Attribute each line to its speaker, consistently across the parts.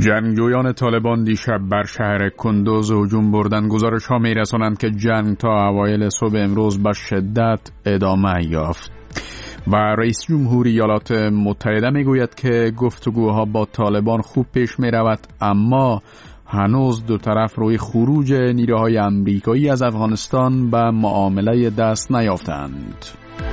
Speaker 1: جنگجویان طالبان دیشب بر شهر کندوز هجوم بردند. گزارش‌ها می‌رسانند که جنگ تا اوایل صبح امروز به شدت ادامه یافت و رئیس جمهور ایالات متحده میگوید که گفتگوها با طالبان خوب پیش می‌رود، اما هنوز دو طرف روی خروج نیروهای آمریکایی از افغانستان به معامله دست نیافتند.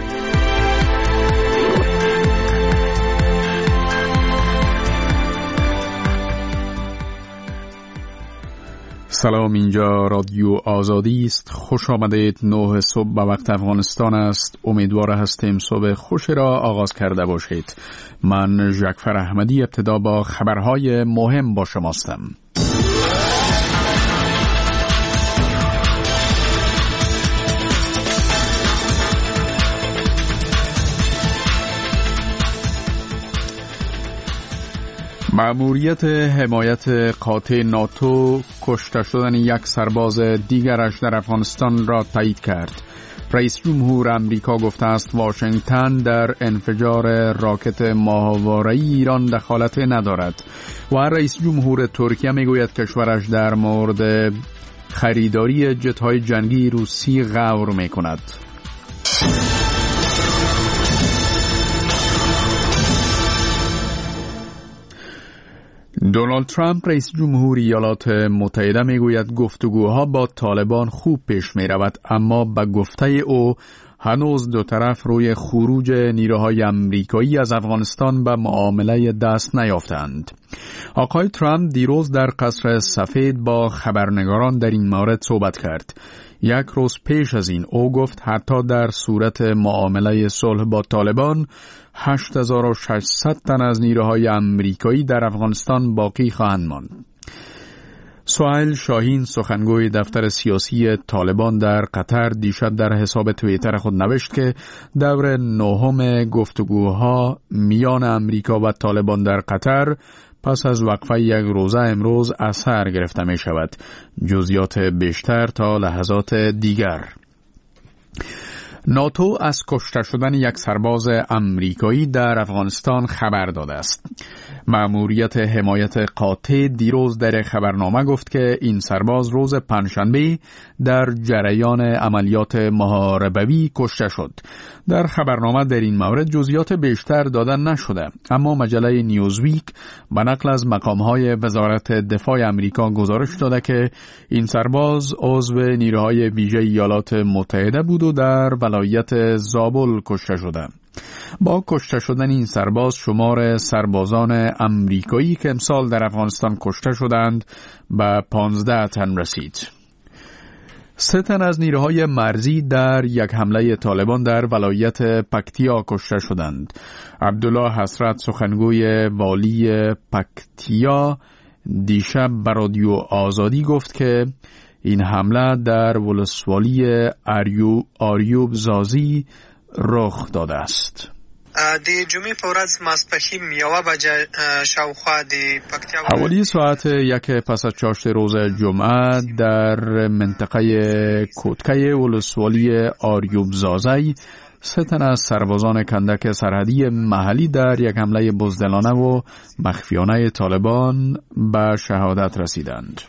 Speaker 1: سلام، اینجا رادیو آزادی است. خوش آمدید. 9 صبح به وقت افغانستان است. امیدوار هستیم صبح خوش را آغاز کرده باشید. من جعفر احمدی ابتدا با خبرهای مهم با شماستم. مأموریت حمایت قاطع ناتو کشته شدن یک سرباز دیگرش در افغانستان را تایید کرد. رئیس جمهور آمریکا گفته است واشنگتن در انفجار راکت ماهواره‌ای ایران دخالت ندارد و رئیس جمهور ترکیه میگوید کشورش در مورد خریداری جت‌های جنگی روسی غور میکند. دونالد ترامپ رئیس جمهور ایالات متحده میگوید گفتگوها با طالبان خوب پیش می رود، اما به گفته او هنوز دو طرف روی خروج نیروهای آمریکایی از افغانستان به معامله دست نیافتند. آقای ترامپ دیروز در قصر سفید با خبرنگاران در این مورد صحبت کرد. یک روز پیش از این او گفت حتی در صورت معامله صلح با طالبان 8600 تن از نیروهای آمریکایی در افغانستان باقی خواهند ماند. سهیل شاهین سخنگوی دفتر سیاسی طالبان در قطر دیشب در حساب توییتر خود نوشت که دور نهم گفتگوها میان آمریکا و طالبان در قطر پس از وقفه یک روزه امروز اثر گرفته می شود. جزئیات بیشتر تا لحظات دیگر. ناتو از کشته شدن یک سرباز آمریکایی در افغانستان خبر داده است. مأموریت حمایت قاطع دیروز در خبرنامه گفت که این سرباز روز پنجشنبه در جریان عملیات محاربوی کشته شد. در خبرنامه در این مورد جزئیات بیشتر داده نشده، اما مجله نیوزویک به نقل از مقامهای وزارت دفاع آمریکا گزارش داده که این سرباز عضو نیروهای ویژه ایالات متحده بود و در ولایت زابل کشته شده. با کشته شدن این سرباز شمار سربازان آمریکایی که امسال در افغانستان کشته شدند به 15 تن رسید. 3 تن از نیروهای مرزی در یک حمله طالبان در ولایت پکتیا کشته شدند. عبدالله حسرت سخنگوی والی پکتیا دیشب به رادیو آزادی گفت که این حمله در ولسوالی آریوب زازی رخ داده است.
Speaker 2: د جمعې په ورځ ماسپښین 1 بجه شاوخوا د پکتیا
Speaker 1: حوالی ساعت 1 پس از چاشت روز جمعه در منطقه کوتکه ولسوالی آریوب زازی 3 تن از سربازان کندک سرحدی محلی در یک حمله بزدلانه و مخفیانه طالبان به شهادت رسیدند.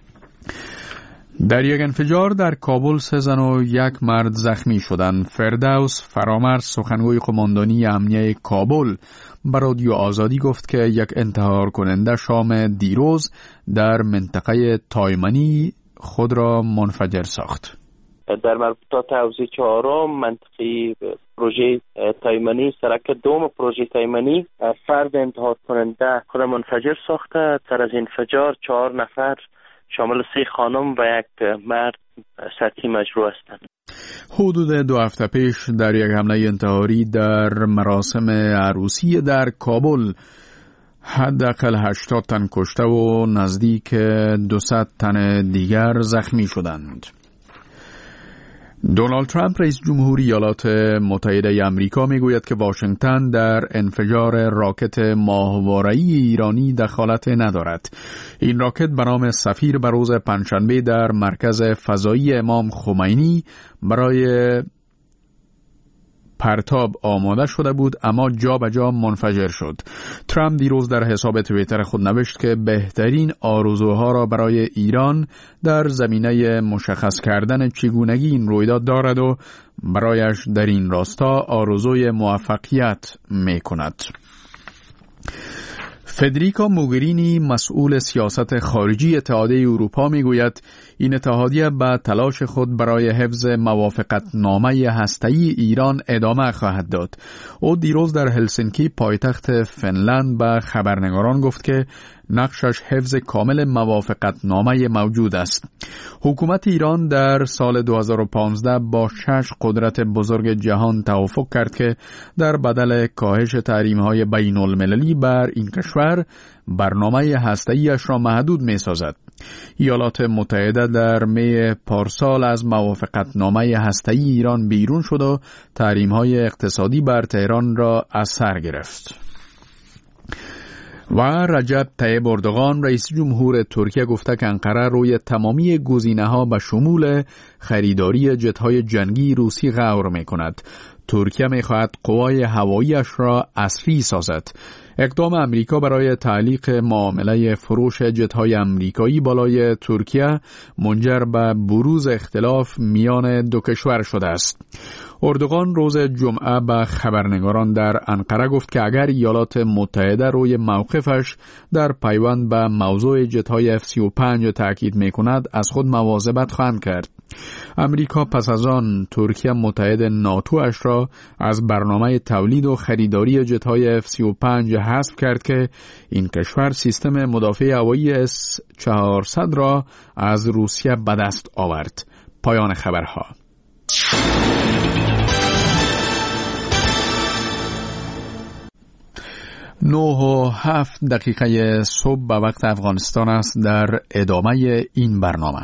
Speaker 1: در یک انفجار در کابل 3 زن و 1 مرد زخمی شدند. فردوس فرامرز سخنگوی قماندانی امنیه کابل به رادیو آزادی گفت که یک انتحار کننده شام دیروز در منطقه تایمنی خود را منفجر ساخت.
Speaker 3: در مربوطات حوزه 4 منطقه پروژه تایمنی سرک دوم پروژه تایمنی فرد انتحار کننده خود منفجر ساخته. در از انفجار 4 نفر شامل 3 خانم و 1 مرد سطحی مجروح هستند.
Speaker 1: حدود 2 هفته پیش در یک حمله انتحاری در مراسم عروسی در کابل حداقل 80 تن کشته و نزدیک 200 تن دیگر زخمی شدند. دونالد ترامپ رئیس جمهور ایالات متحده آمریکا میگوید که واشنگتن در انفجار راکت ماهواره‌ای ایرانی دخالت ندارد. این راکت به نام سفیر به روز پنجشنبه در مرکز فضایی امام خمینی برای پرتاب آماده شده بود اما جا به جا منفجر شد. ترامپ دیروز در حساب توییتر خود نوشت که بهترین آرزوها را برای ایران در زمینه مشخص کردن چگونگی این رویداد دارد و برایش در این راستا آرزوی موفقیت می کند. فدریکا موگرینی مسئول سیاست خارجی اتحادیه اروپا میگوید این اتحادیه به تلاش خود برای حفظ موافقتنامه هسته‌ای ایران ادامه خواهد داد. او دیروز در هلسینکی پایتخت فنلند به خبرنگاران گفت که نقشش حفظ کامل موافقتنامه موجود است. حکومت ایران در سال 2015 با 6 قدرت بزرگ جهان توافق کرد که در بدل کاهش تحریم‌های بین‌المللی بر این کشور برنامه هسته‌ایش را محدود می‌سازد. ایالات متحده در می پارسال از موافقتنامه هسته‌ای ایران بیرون شد و تحریم‌های اقتصادی بر تهران را از سر گرفت. و رجب طیب اردوغان رئیس جمهور ترکیه گفته که انقره روی تمامی گزینه‌ها به شمول خریداری جت‌های جنگی روسی غور می‌کند. ترکیه می‌خواهد قوای هوایی‌اش را عصری سازد. اقدام امریکا برای تعلیق معامله فروش جت‌های امریکایی بالای ترکیه منجر به بروز اختلاف میان دو کشور شده است. اردوغان روز جمعه به خبرنگاران در انقره گفت که اگر ایالات متحده روی موقفش در پیوند به موضوع جت‌های F-35 تاکید می‌کند از خود مواظبت خواهند کرد. امریکا پس از آن ترکیه متحد ناتوش را از برنامه تولید و خریداری جت‌های F-35 حذف کرد که این کشور سیستم مدافع هوایی S-400 را از روسیه به دست آورد. پایان خبرها. 9:07 صبح به وقت افغانستان است. در ادامه این برنامه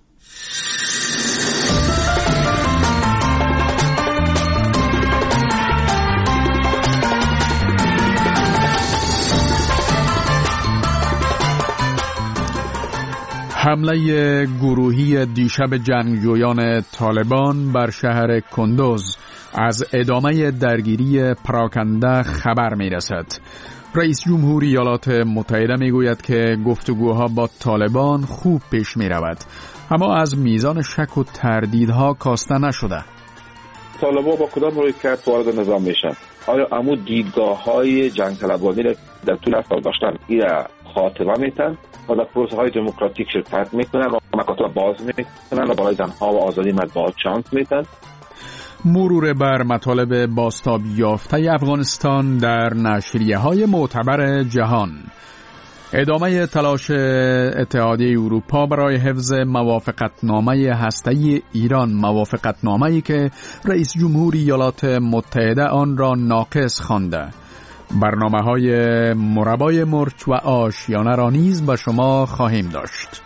Speaker 1: حمله گروهی دیشب جنگجویان طالبان بر شهر کندوز از ادامه درگیری پراکنده خبر می رسد. رئیس جمهور ایالات متحده می گوید که گفتگوها با طالبان خوب پیش می رود، اما از میزان شک و تردیدها کاسته نشده.
Speaker 4: طالبان با کدام رویکرد وارد نظام میشن؟ آیا عمو دیدگاه های جنگ طلبانی در طول سال داشتن این خاتمه میتن و در پروسه های دموکراتیک شرکت میکنن و مکاتب باز میکنن و برای زنها و آزادی مطبوعات شانس میتن؟
Speaker 1: مرور بر مطالب بازتاب یافته افغانستان در نشریه‌های معتبر جهان. ادامه تلاش اتحادیه اروپا برای حفظ موافقتنامه هسته‌ای ایران، موافقتنامه‌ای که رئیس جمهور ایالات متحده آن را ناقص خوانده. برنامه‌های مربای مرچ و آشیانه را نیز به شما خواهیم داشت.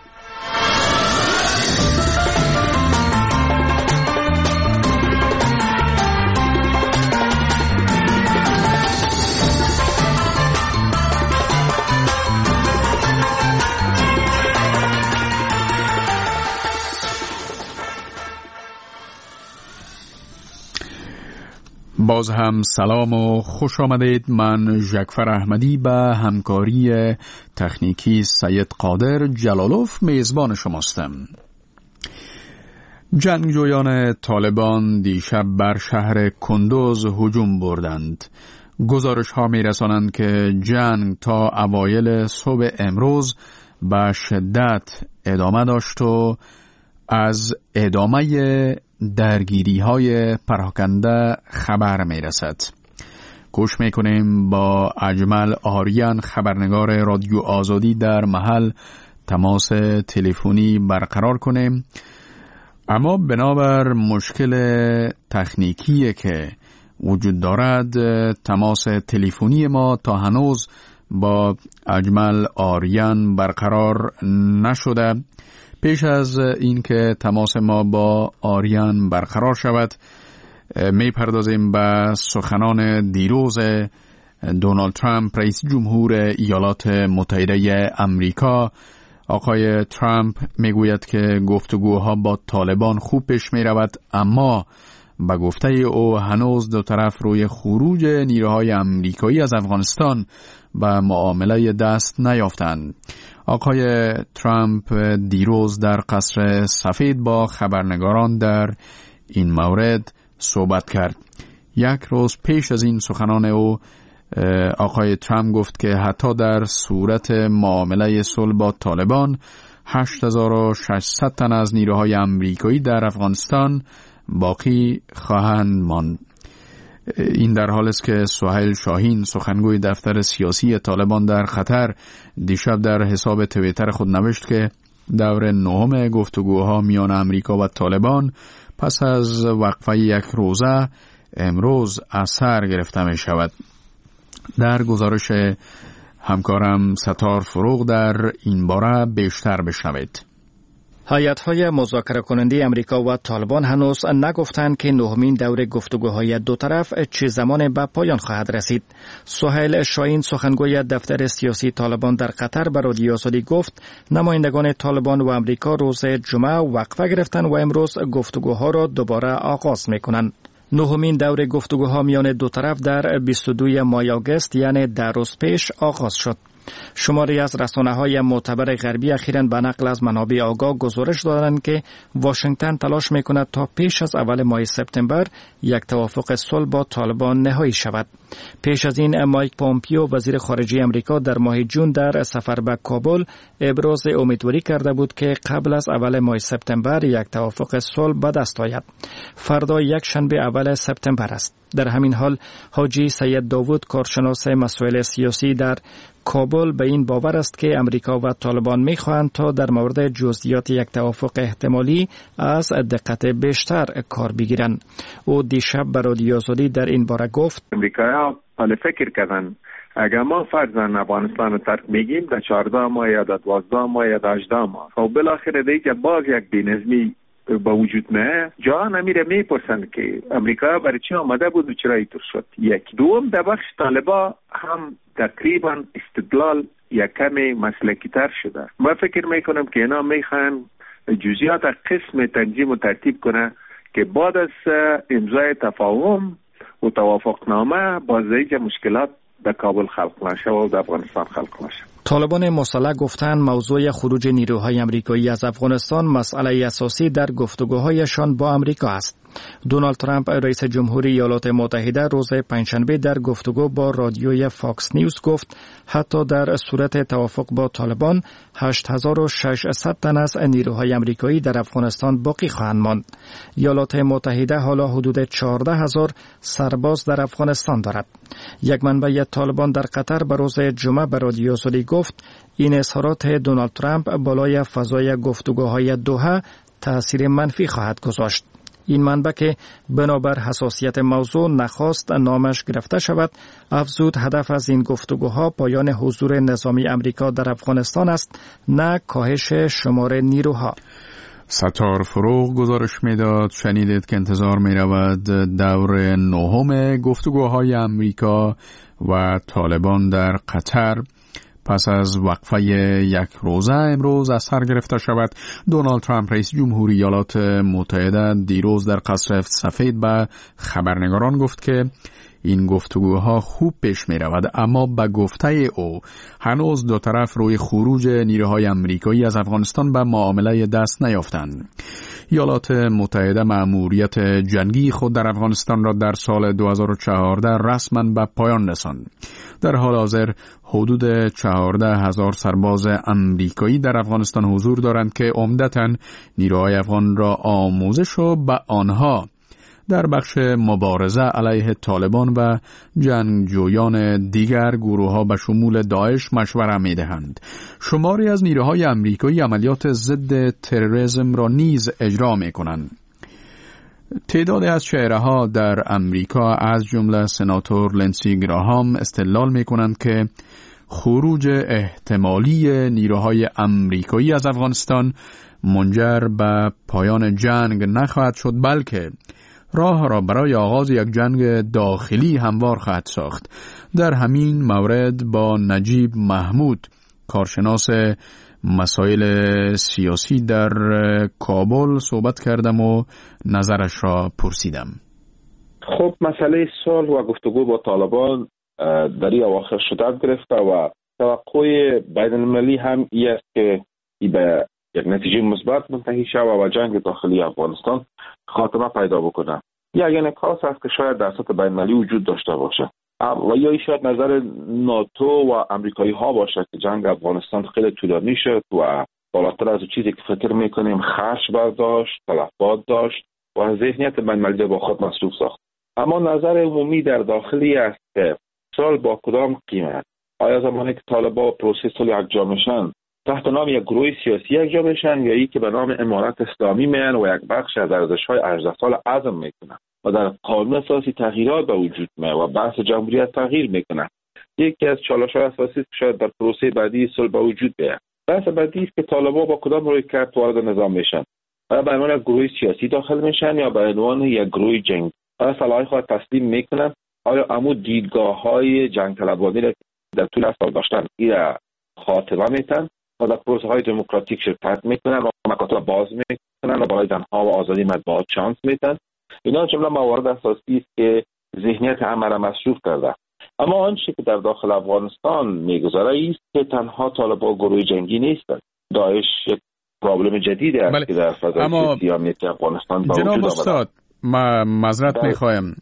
Speaker 1: باز هم سلام و خوش آمدید. من ژکفر احمدی به همکاری تکنیکی سید قادر جلالوف میزبان شماستم. جنگجویان طالبان دیشب بر شهر کندوز هجوم بردند. گزارش ها می رسانند که جنگ تا اوایل صبح امروز به شدت ادامه داشت و از ادامه درگیری های پراکنده خبر می رسد. گوش می کنیم با اجمل آریان، خبرنگار رادیو آزادی، در محل تماس تلفنی برقرار کنیم، اما بنابر مشکل تکنیکی که وجود دارد تماس تلفنی ما تا هنوز با اجمل آریان برقرار نشده. پیش از اینکه تماس ما با آریان برقرار شود می پردازیم به سخنان دیروز دونالد ترامپ رئیس جمهور ایالات متحده امریکا. آقای ترامپ می گوید که گفتگوها با طالبان خوب پیش می رود، اما به گفته او هنوز دو طرف روی خروج نیروهای امریکایی از افغانستان به معامله دست نیافتند. آقای ترامپ دیروز در قصر سفید با خبرنگاران در این مورد صحبت کرد. یک روز پیش از این سخنان او آقای ترامپ گفت که حتی در صورت معامله صلح با طالبان 8600 تن از نیروهای امریکایی در افغانستان باقی خواهند ماند. این در حال است که سهیل شاهین سخنگوی دفتر سیاسی طالبان در قطر دیشب در حساب توییتر خود نوشت که دور نهم گفتگوها میان امریکا و طالبان پس از وقفه یک روزه امروز از سر گرفته می شود. در گزارش همکارم ستار فروغ در این باره بیشتر بشنوید.
Speaker 5: هیئت‌های مذاکره کننده امریکا و طالبان هنوز نگفتند که نهمین دور گفتگوهای دو طرف چه زمان به پایان خواهد رسید. سهیل شاهین سخنگوی دفتر سیاسی طالبان در قطر به رادیو آزادی گفت نمایندگان طالبان و امریکا روز جمعه وقفه گرفتند و امروز گفتگوها را دوباره آغاز می‌کنند. نهمین دور گفتگوها میان دو طرف در 22 ماه آگوست یعنی در روز پیش آغاز شد. شماری از رسانه‌های معتبر غربی اخیراً به نقل از منابع آگاه گزارش دادند که واشنگتن تلاش می‌کند تا پیش از اول ماه سپتامبر یک توافق صلح با طالبان نهایی شود. پیش از این مایک پومپیو وزیر خارجه امریکا در ماه جون در سفر به کابل ابراز امیدواری کرده بود که قبل از اول ماه سپتامبر یک توافق صلح به دست آید. فردا یک شنبه اول سپتامبر است. در همین حال حاجی سید داوود کارشناس مسائل سیاسی در کابل به این باور است که امریکا و طالبان می‌خواهند تا در مورد جزئیات یک توافق احتمالی از دقت بیشتر کار بگیرند. او دیشب به رادیو آزادی در این باره گفت
Speaker 6: امریکایی‌ها حال فکر کردن اگر ما فرضاً افغانستان رو ترک میگیم در 14 ماه یا در 12 ماه یا در 18 ماه و بالاخره دیگه باز یک بی‌نظمی با وجود نه جا نمیره میپرسند که امریکا برای چی آمده بود و چرا اینطور شد. یک دوم در بخش طالبا هم تقریبا استدلال یک کمی مسلکی تر شده. من فکر میکنم که اینا میخوان جزئیات قسم تنظیم و ترتیب کنه که بعد از امضای تفاهم و توافقنامه باز دیگه مشکلات در کابل خلق نشه و در افغانستان خلق نشه.
Speaker 5: طالبان مسلح گفتند موضوع خروج نیروهای امریکایی از افغانستان مسئله اساسی در گفتگوهایشان با امریکا است. دونالد ترامپ رئیس جمهوری ایالات متحده روز پنجشنبه در گفتگو با رادیوی فاکس نیوز گفت حتی در صورت توافق با طالبان 8600 تن از نیروهای امریکایی در افغانستان باقی خواهند ماند. ایالات متحده حالا حدود 14000 سرباز در افغانستان دارد. یک منبع طالبان در قطر به روز جمعه به رادیو آزادی گفت این اظهارات دونالد ترامپ بالای فضای گفتگوهای دوحه تأثیر منفی خواهد گذاشت. این منبع که بنابر حساسیت موضوع نخواست نامش گرفته شود افزود هدف از این گفتگوها پایان حضور نظامی امریکا در افغانستان است نه کاهش شمار نیروها.
Speaker 1: ستار فروغ گزارش میداد. شنیدید که انتظار می رود دور نهم گفتگوهای امریکا و طالبان در قطر پس از وقفه یک روزه امروز از سر گرفته شود. دونالد ترامپ رئیس جمهوری ایالات متحده دیروز در قصر سفید به خبرنگاران گفت که این گفتگوها خوب پیش می رود اما به گفته او هنوز دو طرف روی خروج نیروهای امریکایی از افغانستان به معامله دست نیافتند. ایالات متحده مأموریت جنگی خود در افغانستان را در سال 2014 رسما به پایان رساند. در حال حاضر حدود 14,000 سرباز امریکایی در افغانستان حضور دارند که عمدتاً نیروهای افغان را آموزش و به آنها در بخش مبارزه علیه طالبان و جنگجویان دیگر گروه‌ها به شمول داعش مشوره می‌دهند. شماری از نیروهای امریکایی عملیات ضد تروریسم را نیز اجرا می‌کنند. تعدادی از چهره‌ها در امریکا از جمله سناتور لنسی گراهام استدلال می‌کنند که خروج احتمالی نیروهای امریکایی از افغانستان منجر به پایان جنگ نخواهد شد بلکه راه را برای آغاز یک جنگ داخلی هموار خواهد ساخت. در همین مورد با نجیب محمود کارشناس مسائل سیاسی در کابل صحبت کردم و نظرش را پرسیدم.
Speaker 4: خب مسئله صلح و گفتگو با طالبان در این اواخر شدت گرفته و توقع بین المللی هم این است که ای به یک نتیجه مثبت منتهی شود و جنگ داخلی افغانستان خاتمه پیدا بکنه. یک انعکاس است که شاید در سطح بین المللی وجود داشته باشه و یا شاید نظر ناتو و امریکایی ها باشه که جنگ افغانستان خیلی طولانی شد و بالاتر از چیزی که فکر میکنیم خرج برداشت، تلفات داشت و ذهنیت بین المللی با خود مصروف ساخت. اما نظر عمومی در داخلی است که صلح با کدام قیمت؟ آیا زمانی که طالبان پروسه صلح یکجا میشن تحت نام یک گروه سیاسی یکجا میشن یا ای که به نام امارت اسلامی میان و یک بخش از ارزش‌های 18 سال عزم میکنن و در قانون اساسی تغییرات به وجود میاد و بحث جمهوریت تغییر میکنه؟ یکی از چالش‌های اساسی که شاید در پروسه بعدی صلح به وجود بیاد. بحث بعدی است که طالبان با کدام رویکرد وارد نظام میشن؟ آیا به عنوان یک گروه سیاسی داخل میشن یا به عنوان یک گروه جنگی؟ آیا سلاح خود تسلیم میکنن؟ آیا عمود دیدگاه‌های جنگ طلبانی را در طول سال داشتن این خاتمه میتن و در پروسه های دموکراتیک شرکت میکنن و مکاتب باز میکنن و برای زنها و آزادی مطبوعات شانس میتن؟ اینا جمله موارد اساسی است که ذهنیت همه را مصروف کرده. اما آنچه که در داخل افغانستان میگذره است که تنها طالبان گروه جنگی نیستند. داعش یک پرابلم جدید است که در فضای سیاسی افغانستان با وجود آمده.
Speaker 1: جناب استاد، معذرت میخوایم،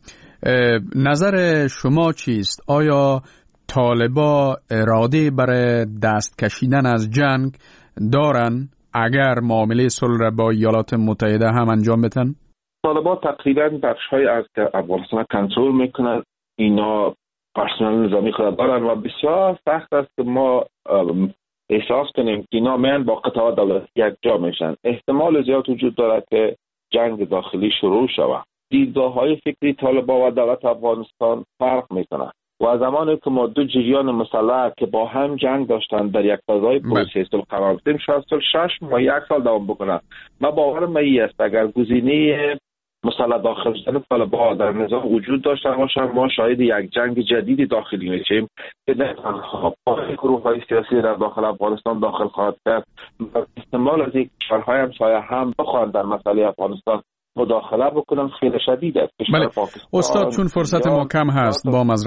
Speaker 1: نظر شما چیست؟ آیا طالبان اراده برای دست کشیدن از جنگ دارن اگر معامله صلح را با ایالات متحده هم انجام بدن؟
Speaker 4: طالبان تقریبا بخش‌های از که افغانستان کنترل میکنن اینا پرسنل نظامی خود دارن و بسیار سخت است که ما احساس کنیم که اینا میان با قطعات دولتی یکجا میشن. احتمال زیاد وجود دارد که جنگ داخلی شروع شود. دیدگاه‌های فکری طالبان و دولت افغانستان فرق میکنن و زمانی که ما دو جریان مسلح که با هم جنگ داشتن در یک فضای پروسه صلح قرار بدیم شاید 6 ماه 1 سال دوام بکنن. من باورم است اگر گزینه مسلح داخل شدن طالبان در نظام وجود داشته باشه ما شاید یک جنگ جدیدی داخلی میشیم که نه تنها گروه‌های سیاسی در داخل افغانستان داخل خواهد کرد، احتمال از یک کشورهای همسایه هم بخواهند در مسئله افغانستان مداخله بکنن خیلی شدید است.
Speaker 1: بله استاد، چون فرصت ما کم هست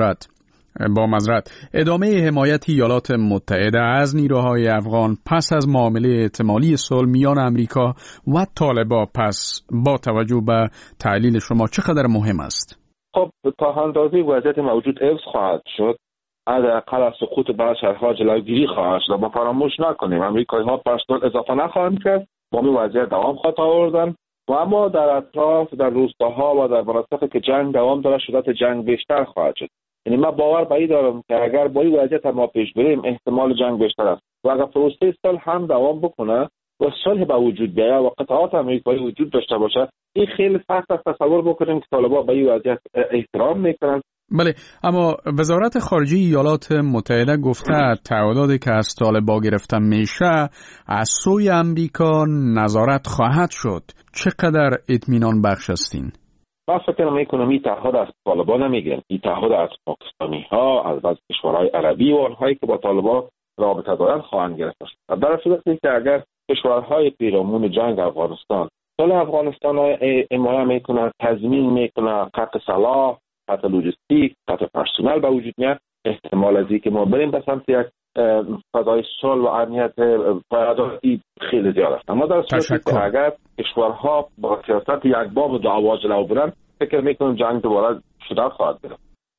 Speaker 1: با معذرت ادامه حمایت ایالات متحده از نیروهای افغان پس از معامله احتمالی صلح میان امریکا و طالبان پس با توجه به تحلیل شما چقدر مهم است؟
Speaker 4: خب تا اندازه وضعیت موجود حفظ خواهد شد، حداقل از سقوط بعض شهرها جلوگیری خواهد شد. ما فراموش نکنیم امریکایی‌ها پرسنل اضافه نخواهند کرد، با این وضعیت دوام خواهد آوردن و اما در اطراف در روستاها و در مناطقی که جنگ دوام داره شدت جنگ بیشتر خواهد شد. یعنی من باور به این دارم که اگر با این وضعیت ما پیش بریم احتمال جنگ بیشتر است و اگر پروسه صلح هم دوام بکنه و صلح به وجود بیاید و قطعات امریکایی وجود داشته باشه این خیلی سخت است تصور بکنیم که طالبان به این وضعیت احترام میکنن.
Speaker 1: بله، اما وزارت خارجه ایالات متحده گفته تعهداتی که از طالبان گرفته میشه از سوی امریکا نظارت خواهد شد. چقدر اطمینان بخش هستین؟
Speaker 4: من فکر میکنم این تعهد از طالبان نمیگن، این تعهد از پاکستانی ها، از کشورهای عربی و آنهایی که با طالبان رابطه دارند خواهند گرفت. در صورتی که اگر کشورهای پیرامون جنگ افغانستان صلح افغانستان را حمایت میکنند، تضمین میکنند، قطع سلاح، قطع لوجستیک، قطع پرسنل به وجود میاد، احتمال از اینکه ما بریم به سمت یک فضای صلح و امنیت پایداری خیلی زیاد است. اما در صورتی که اگر کشورها با سیاست یک باب و دعوا جلو برن فکر میکنم جنگ دوباره شدت خواهد گرفت.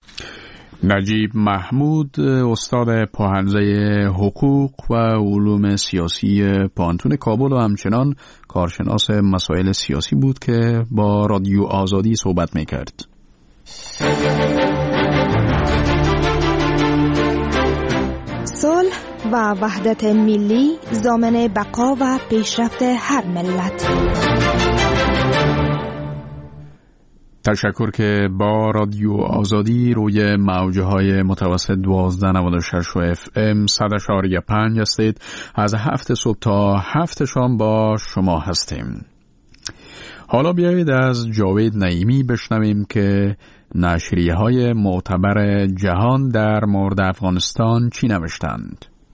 Speaker 1: نجیب محمود، استاد پاهنزه حقوق و علوم سیاسی پانتون کابل و همچنان کارشناس مسائل سیاسی بود که با رادیو آزادی صحبت میکرد.
Speaker 7: صلح و وحدت ملی ضامن بقا و پیشرفت هر ملت.
Speaker 1: تشکر که با رادیو آزادی روی موجهای متوسط 1296 و FM 100.5 هستید. از 7 صبح تا 7 شام با شما هستیم. حالا بیایید از جاوید نعیمی بشنویم که نشریه‌های معتبر جهان در مورد افغانستان چی نوشتند.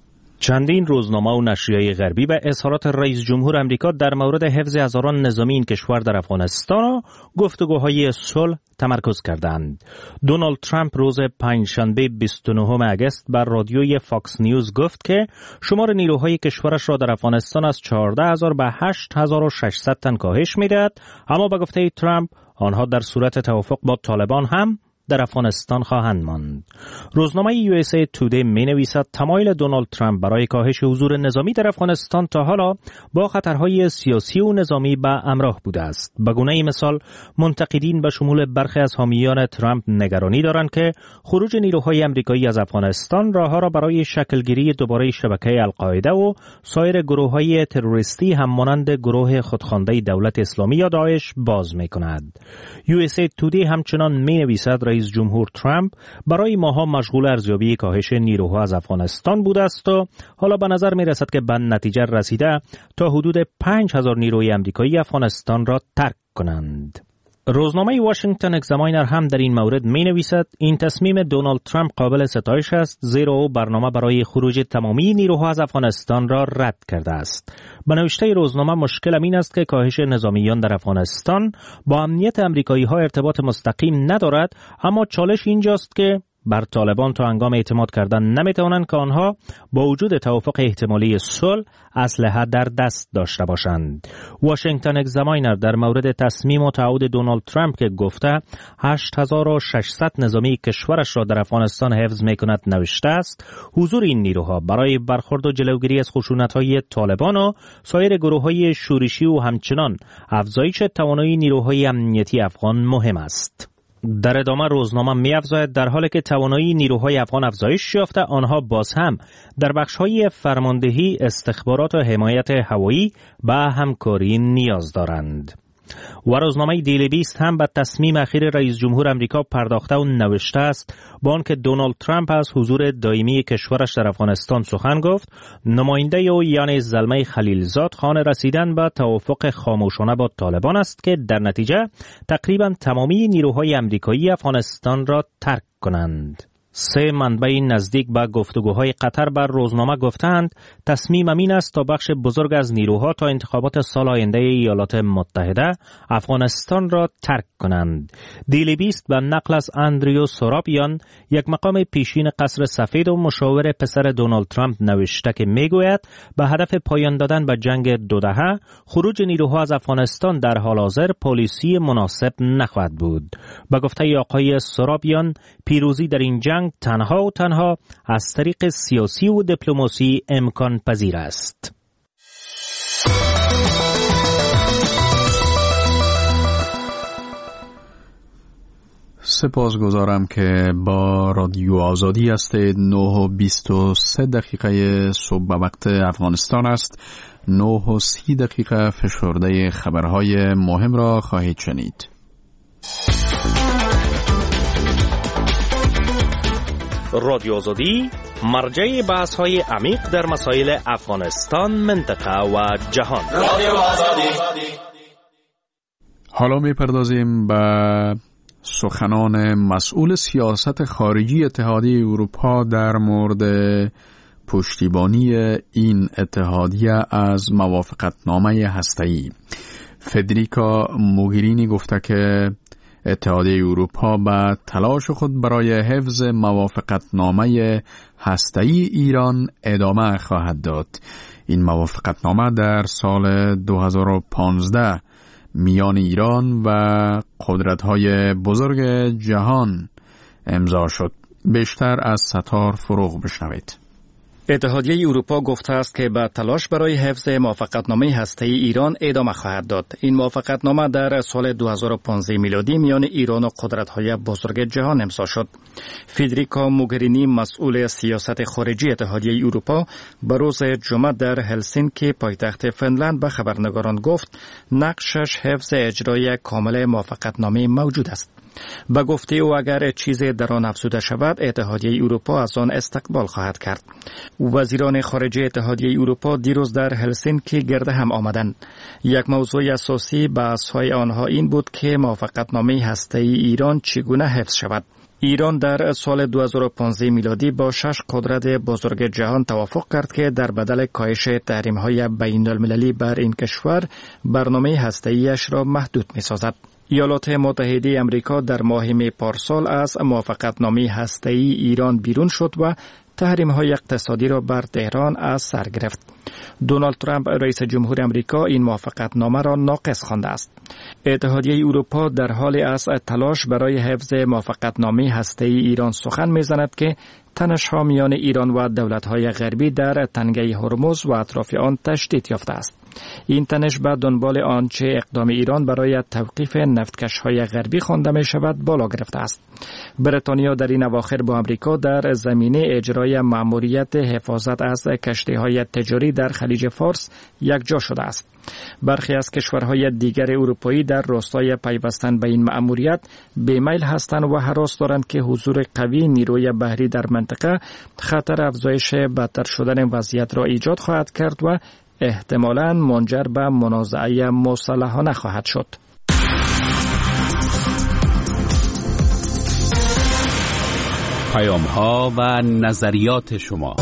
Speaker 8: چندین روزنامه و نشریه‌های غربی به اظهارات رئیس جمهور آمریکا در مورد حفظ هزاران نظامی این کشور در افغانستان و گفتگوهای صلح تمرکز کردند. دونالد ترامپ روز پنجشنبه 29 آگوست بر رادیوی فاکس نیوز گفت که شمار نیروهای کشورش را در افغانستان از 14,000 به 8,600 تن کاهش می‌دهد، اما به گفته ترامپ آنها در صورت توافق با طالبان هم در افغانستان خواهند ماند. روزنامه USA Today می‌نویسد تمایل دونالد ترامپ برای کاهش حضور نظامی در افغانستان تا حالا با خطرهای سیاسی و نظامی به همراه بوده است. به گونه مثال منتقدین به شمول برخی از حامیان ترامپ نگرانی دارند که خروج نیروهای آمریکایی از افغانستان راه‌ها را برای شکلگیری دوباره شبکه القاعده و سایر گروه‌های تروریستی هم مانند گروه خودخوانده دولت اسلامی یا داعش باز می‌کند. USA Today همچنان می‌نویسد رئیس جمهور ترامپ برای ماها مشغول ارزیابی کاهش نیروها از افغانستان بوده است و حالا به نظر می رسد که به نتیجه رسیده تا حدود 5,000 نیروی آمریکایی افغانستان را ترک کنند. روزنامه واشنگتن اگزاماینر هم در این مورد می نویسد این تصمیم دونالد ترامپ قابل ستایش است، زیرا او برنامه برای خروج تمامی نیروها از افغانستان را رد کرده است. به نوشته روزنامه مشکل این است که کاهش نظامیان در افغانستان با امنیت آمریکایی ها ارتباط مستقیم ندارد، اما چالش اینجاست که بر طالبان تا هنگام اعتماد کردن نمیتوانند که آنها با وجود توافق احتمالی صلح اسلحه در دست داشته باشند. واشنگتن اگزاماینر در مورد تصمیم و تعهد دونالد ترامپ که گفته 8,600 نظامی کشورش را در افغانستان حفظ میکند نوشته است حضور این نیروها برای برخورد و جلوگیری از خشونت‌های طالبان و سایر گروه‌های شورشی و همچنان افزایش توانایی نیروهای امنیتی افغان مهم است. در ادامه روزنامه می‌افزاید در حالی که توانایی نیروهای افغان افزایش یافته، آنها باز هم در بخش‌های فرماندهی، استخبارات و حمایت هوایی به همکاری نیاز دارند. و روزنامه دیلی بیست هم به تصمیم اخیر رئیس جمهور آمریکا پرداخته و نوشته است با آنکه دونالد ترامپ از حضور دائمی کشورش در افغانستان سخن گفت، نماینده او یعنی زلمه خلیلزاد خانه رسیدن به توافق خاموشانه با طالبان است که در نتیجه تقریبا تمامی نیروهای آمریکایی افغانستان را ترک کنند. 3 منبع نزدیک به گفتگوهای قطر بر روزنامه گفتند تصمیم این است تا بخش بزرگ از نیروها تا انتخابات سال آینده ایالات متحده افغانستان را ترک کنند. دیلی بیست به نقل از اندریو سورابیان، یک مقام پیشین قصر سفید و مشاور پسر دونالد ترامپ نوشته که میگوید به هدف پایان دادن به جنگ 2 دهه خروج نیروها از افغانستان در حال حاضر پالیسی مناسب نخواهد بود. به گفته آقای سورابیان پیروزی در این جنگ تنها و تنها از طریق سیاسی و دیپلماسی امکان پذیر است.
Speaker 1: سپاسگزارم که با رادیو آزادی هستید. 9:23 صبح به وقت افغانستان است. 9:30 فشرده خبرهای مهم را خواهید شنید.
Speaker 8: رادیو آزادی مرجع بحث‌های عمیق در مسائل افغانستان، منطقه و جهان. رادیو آزادی.
Speaker 1: حالا می‌پردازیم به سخنان مسئول سیاست خارجی اتحادیه اروپا در مورد پشتیبانی این اتحادیه از موافقتنامه هسته‌ای. فدریکا موگرینی گفته که اتحادیه اروپا به تلاش خود برای حفظ موافقتنامه هسته‌ای ایران ادامه خواهد داد. این موافقتنامه در سال 2015 میان ایران و قدرت‌های بزرگ جهان امضا شد. بیشتر از ستار فروغ بشنوید.
Speaker 5: اتحادیه اروپا گفته است که به تلاش برای حفظ موافقتنامه هسته‌ای ایران ادامه خواهد داد. این موافقتنامه در سال 2015 میلادی میان ایران و قدرت‌های بزرگ جهان امضا شد. فدریکا موگرینی مسئول سیاست خارجی اتحادیه اروپا به روز جمعه در هلسینکی پایتخت فنلند به خبرنگاران گفت نقشش حفظ اجرای کامل موافقتنامه موجود است. به گفته او اگر چیزی در آن افزوده شود اتحادیه اروپا از آن استقبال خواهد کرد. وزیران خارجه اتحادیه اروپا دیروز در هلسینکی گرد هم آمدند. یک موضوع اساسی بحث‌های آنها این بود که موافقتنامه هسته‌ای ایران چگونه حفظ شود. ایران در سال 2015 میلادی با 6 قدرت بزرگ جهان توافق کرد که در بدل کاهش تحریم‌های بین‌المللی بر این کشور برنامه هسته‌ایش را محدود می‌سازد. ایالات متحده آمریکا در ماه می پارسال از موافقتنامه هسته‌ای ایران بیرون شد و تحریم‌های اقتصادی را بر تهران از سر گرفت. دونالد ترامپ رئیس جمهور آمریکا این موافقتنامه را ناقص خوانده است. اتحادیه اروپا در حال از تلاش برای حفظ موافقتنامه هسته‌ای ایران سخن می‌زند که تنش‌ها میان ایران و دولت‌های غربی در تنگه هرمز و اطراف آن تشدید یافته است. این تنش به دنبال آنچه اقدام ایران برای توقیف نفتکش‌های غربی خوانده می‌شود بالا گرفته است. بریتانیا در این اواخر با آمریکا در زمینه اجرای مأموریت حفاظت از کشتی‌های تجاری در خلیج فارس یکجا شده است. برخی از کشورهای دیگر اروپایی در راستای پیوستن به این مأموریت بیمیل هستند و هراس دارند که حضور قوی نیروی بحری در منطقه خطر افزایش بدتر شدن وضعیت را ایجاد خواهد کرد و احتمالاً منجر به منازعه مسلحانه خواهد شد.
Speaker 9: پیام‌ها و نظریات شما.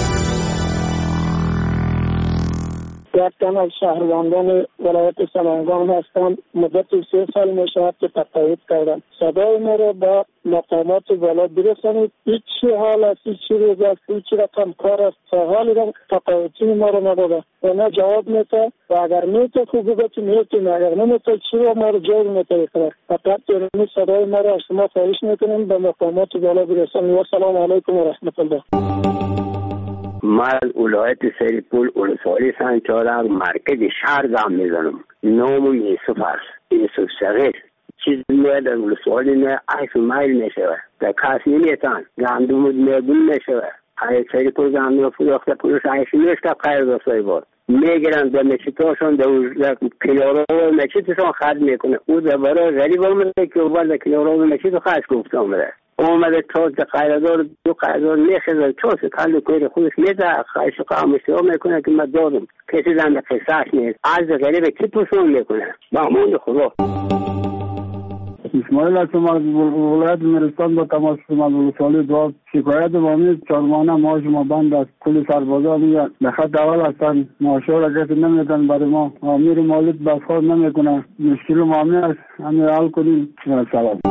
Speaker 10: یکم از شهروندان ولایت سمنگان هستم. مدت 3 سال می شود که تقاعد کردم. صدای ما را با مقامات بالا برسانید. هیچ حال است، هیچ روز است، هیچ رقم کار است. حالی را تقاعدی ما را نداده و نه جواب میده و اگر میده خوب بگه میتونه، اگر نمیده چی را ما را جای میده کنه. فقط این صدای ما را از شما خواهش میکنیم به مقامات بالا برسانید. و سلام علیکم و رحمت الله.
Speaker 11: من ولایت سریپول ولسوالی سنچارق مرکز شهر گام میزنم. نام یوسف است. یوسف صغیر. چیزی میاد در ولسوالی نه 8 مایل میشه. در کاسی نیستن. گندم میگون میشه. های سریپول گندم فروخته پولش 8 میشه قرار داشته بود. میگیرن در مچیتاشون در کنارا و مچیتشون خرج میکنه. او در برای غریب آمده که اول در کنارا و مچیت خرج گفته آمده. اومده تا قرارداد دو قرارداد میخزن چون کل کویر خودش میده خواهش قاموسی ها میکنه که من دادم کسی زنده قصاص نیست از غریب کی پسون میکنه با همون خدا.
Speaker 12: اسماعیل هستم از ولایت میرستان با تماس شما ولسوالی دو شکایت بامی 4 ماهه معاش ما بند است. کل سربازا میگن به خط اول هستن معاشا را کسی نمیدن برای ما امیر مالک بسخواد نمیکنه مشکل معامله است همین حل کنیم. سلام.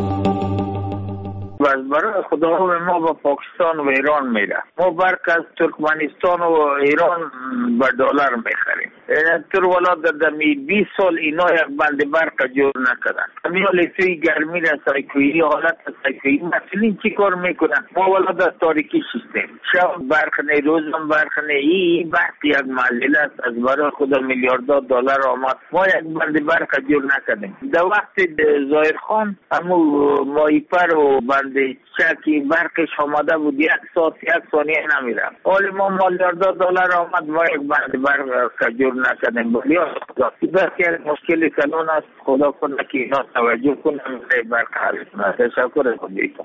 Speaker 13: برای خدا ما با پاکستان و ایران میره. ما برق از ترکمنستان و ایران به دلار میخریم. تر والا در 20 سال اینا یک بند برق جور نکردن. میال توی گرمی را سایکویی حالت سایکویی مسئولین چی کار میکنن؟ ما والا در تاریکی شستیم. شب برق نه روزم برق نه این بحث یک معضله است. از برای خدا میلیاردها دلار آمد. ما یک بند برق جور نکردیم. در وقت ظاهر خان همو مایپر و بند چکی برقش آمده بود 1 ساعت 1 ثانیه نمیره. حالی ما میلیاردها دلار آمد ما یک بند برق جور نکردیم. بلیا خدا که مشکل کلان است. خدا کنه که اینا توجه کنه برق حل کنه. تشکر خودیتون.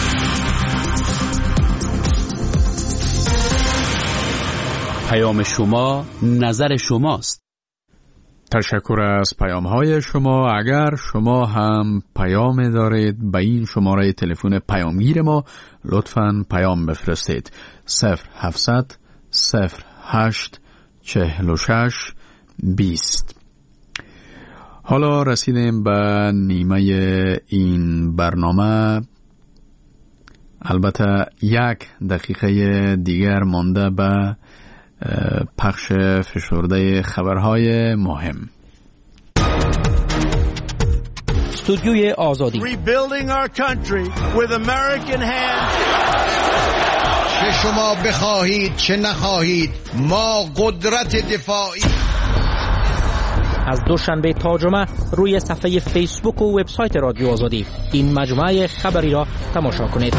Speaker 9: پیام شما نظر شماست.
Speaker 1: تشکر از پیام‌های شما. اگر شما هم پیام دارید به این شماره تلفن پیامگیر ما لطفاً پیام بفرستید 0700 08 46 20. حالا رسیدیم به نیمه این برنامه. البته 1 دقیقه دیگر مانده به پخش فشرده خبرهای مهم.
Speaker 8: استودیوی آزادی.
Speaker 14: Rebuilding our country with American hands.
Speaker 15: چه شما بخواهید چه نخواهید ما قدرت دفاعی.
Speaker 8: از دوشنبه تا جمعه روی صفحه فیسبوک و وبسایت رادیو آزادی این مجموعه خبری را تماشا کنید.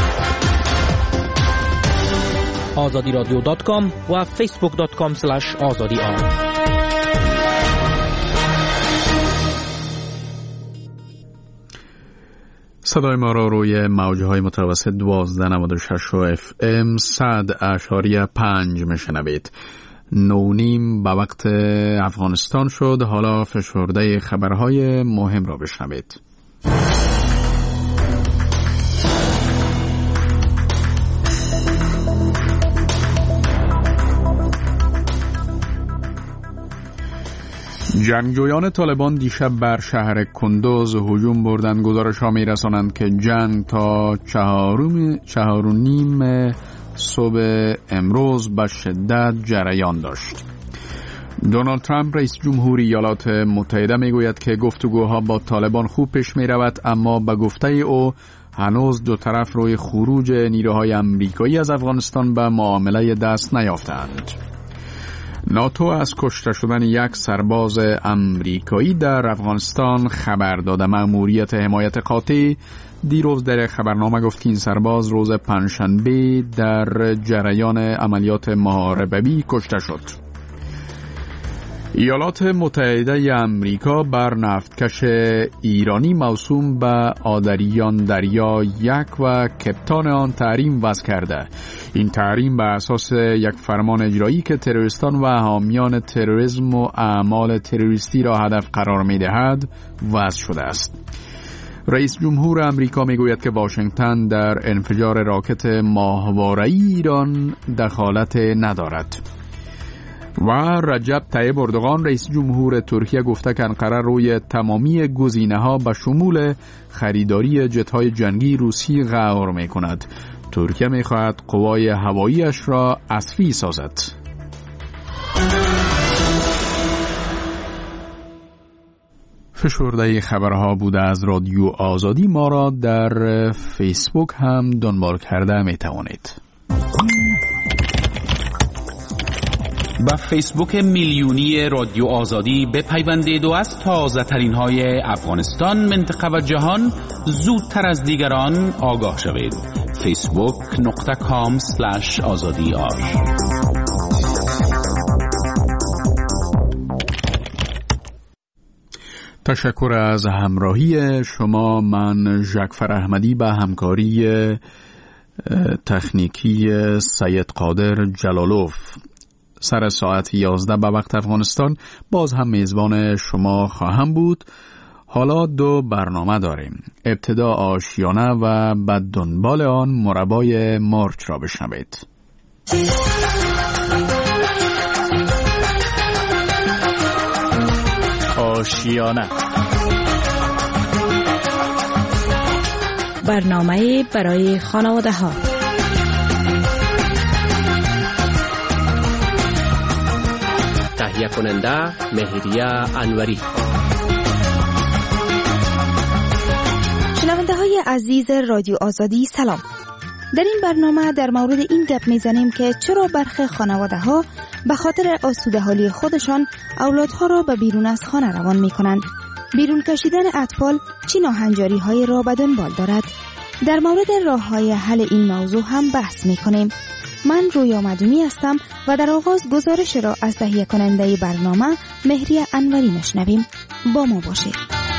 Speaker 8: azadiradio.com و facebook.com/azadi.
Speaker 1: صدای ما را روی موجهای متوسط 1296 و FM 100.5 میشنوید. 9:30 به وقت افغانستان شد. حالا فشرده خبرهای مهم را بشنوید. جنگجویان طالبان دیشب بر شهر کندوز هجوم بردند. گزارش‌ها می‌رسانند که جنگ تا 4:30 صبح امروز به شدت جریان داشت. دونالد ترامپ رئیس جمهور ایالات متحده میگوید که گفتگوها با طالبان خوب پیش می‌رود، اما به گفته او هنوز دو طرف روی خروج نیروهای آمریکایی از افغانستان به معامله دست نیافتند. ناتو از کشته شدن یک سرباز آمریکایی در افغانستان خبر داده. مأموریت حمایت قاطع دیروز در خبرنامه گفت که این سرباز روز پنجشنبه در جریان عملیات محاربه‌ای کشته شد. ایالات متحده آمریکا بر نفتکش ایرانی موسوم به آدریان دریا یک و کپتان آن تحریم وضع کرده. این تحریم بر اساس یک فرمان اجرایی که تروریستان و حامیان تروریسم و اعمال تروریستی را هدف قرار می‌دهد وضع شده است. رئیس جمهور آمریکا میگوید که واشنگتن در انفجار راکت ماهواره‌ای ایران دخالت ندارد. و رجب طیب اردوغان رئیس جمهور ترکیه گفته که انقره روی تمامی گزینه‌ها به شمول خریداری جت‌های جنگی روسی غور می‌کند. ترکیه می‌خواهد قوای هوایی‌اش را اصفی سازد. فشرده خبرها بوده از رادیو آزادی. ما را در فیسبوک هم دنبال کرده می‌توانید.
Speaker 9: با فیسبوک میلیونی رادیو آزادی بپیوندید و از تازه ترین های افغانستان، منطقه و جهان زودتر از دیگران آگاه شوید. facebook.com/azadi.ar.
Speaker 1: تشکر از همراهی شما. من ژکفر احمدی به همکاری تکنیکی سید قادر جلالوف سر ساعت 11 به وقت افغانستان باز هم میزبان شما خواهم بود. حالا دو برنامه داریم. ابتدا آشیانه و بعد دنبال آن مربای مرچ را بشنوید.
Speaker 5: آشیانه،
Speaker 7: برنامه برای خانواده ها.
Speaker 16: تهیه کننده مهریه انوری.
Speaker 7: شنونده های عزیز رادیو آزادی سلام. در این برنامه در مورد این گپ میزنیم که چرا برخی خانواده ها به خاطر آسوده حالی خودشان اولادها را به بیرون از خانه روان می کنند. بیرون کشیدن اطفال چه ناهنجاری های را به دنبال دارد؟ در مورد راه های حل این موضوع هم بحث می کنیم. من رویا مدومی هستم و در آغاز گزارش را از تهیه کننده برنامه مهریه انوری میشنویم. با ما باشید.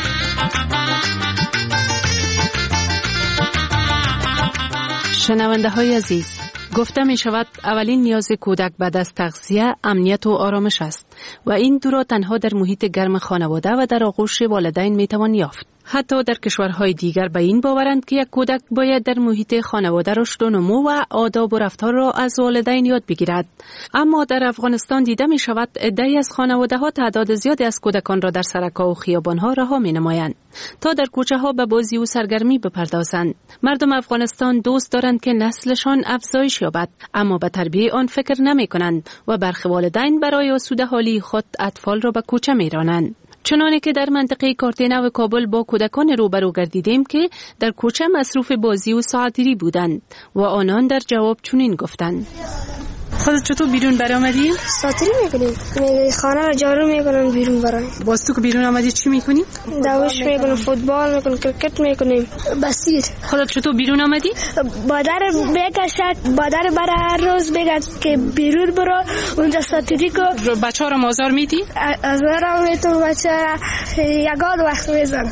Speaker 17: شنونده های عزیز، گفته می شود اولین نیاز کودک بعد از تغذیه امنیت و آرامش است و این دو را تنها در محیط گرم خانواده و در آغوش والدین می توان یافت. حتی در کشورهای دیگر به این باورند که یک کودک باید در محیط خانواده رشد و نمو و آداب و رفتار را از والدین یاد بگیرد. اما در افغانستان دیده می شود عده‌ای از خانواده ها تعداد زیادی از کودکان را در سرک‌ها و خیابان‌ها رها می نمایند تا در کوچه ها به بازی و سرگرمی بپردازند. مردم افغانستان دوست دارند که نسلشان افزایش یابد، اما به تربیت آن فکر نمی کنند و برخی والدین برای آسوده حالی خود اطفال را به کوچه می رانند. چنانه که در منطقه کارتینا و کابل با کودکان روبرو گردیدیم که در کوچه مصروف بازی و ساعتگیری بودند و آنان در جواب چنین گفتند: خودت چطور بیرون برآمدی؟
Speaker 18: ساعتگیری میکنیم. خانه را جارو میکنن بیرون برایم.
Speaker 17: باز تو که بیرون آمدی چی میکنی؟
Speaker 18: دوش میکنم، فوتبال میکنم، کرکت میکنیم. بسیر.
Speaker 17: خودت چطور بیرون آمدی؟
Speaker 18: مادر بگشت، مادر برای هر روز بگشت که بیرون برو اونجا ساعتگیری کن.
Speaker 17: بچه‌ها را آزار میدی؟
Speaker 18: آزار میدم، بچه یگان وقت میزنم.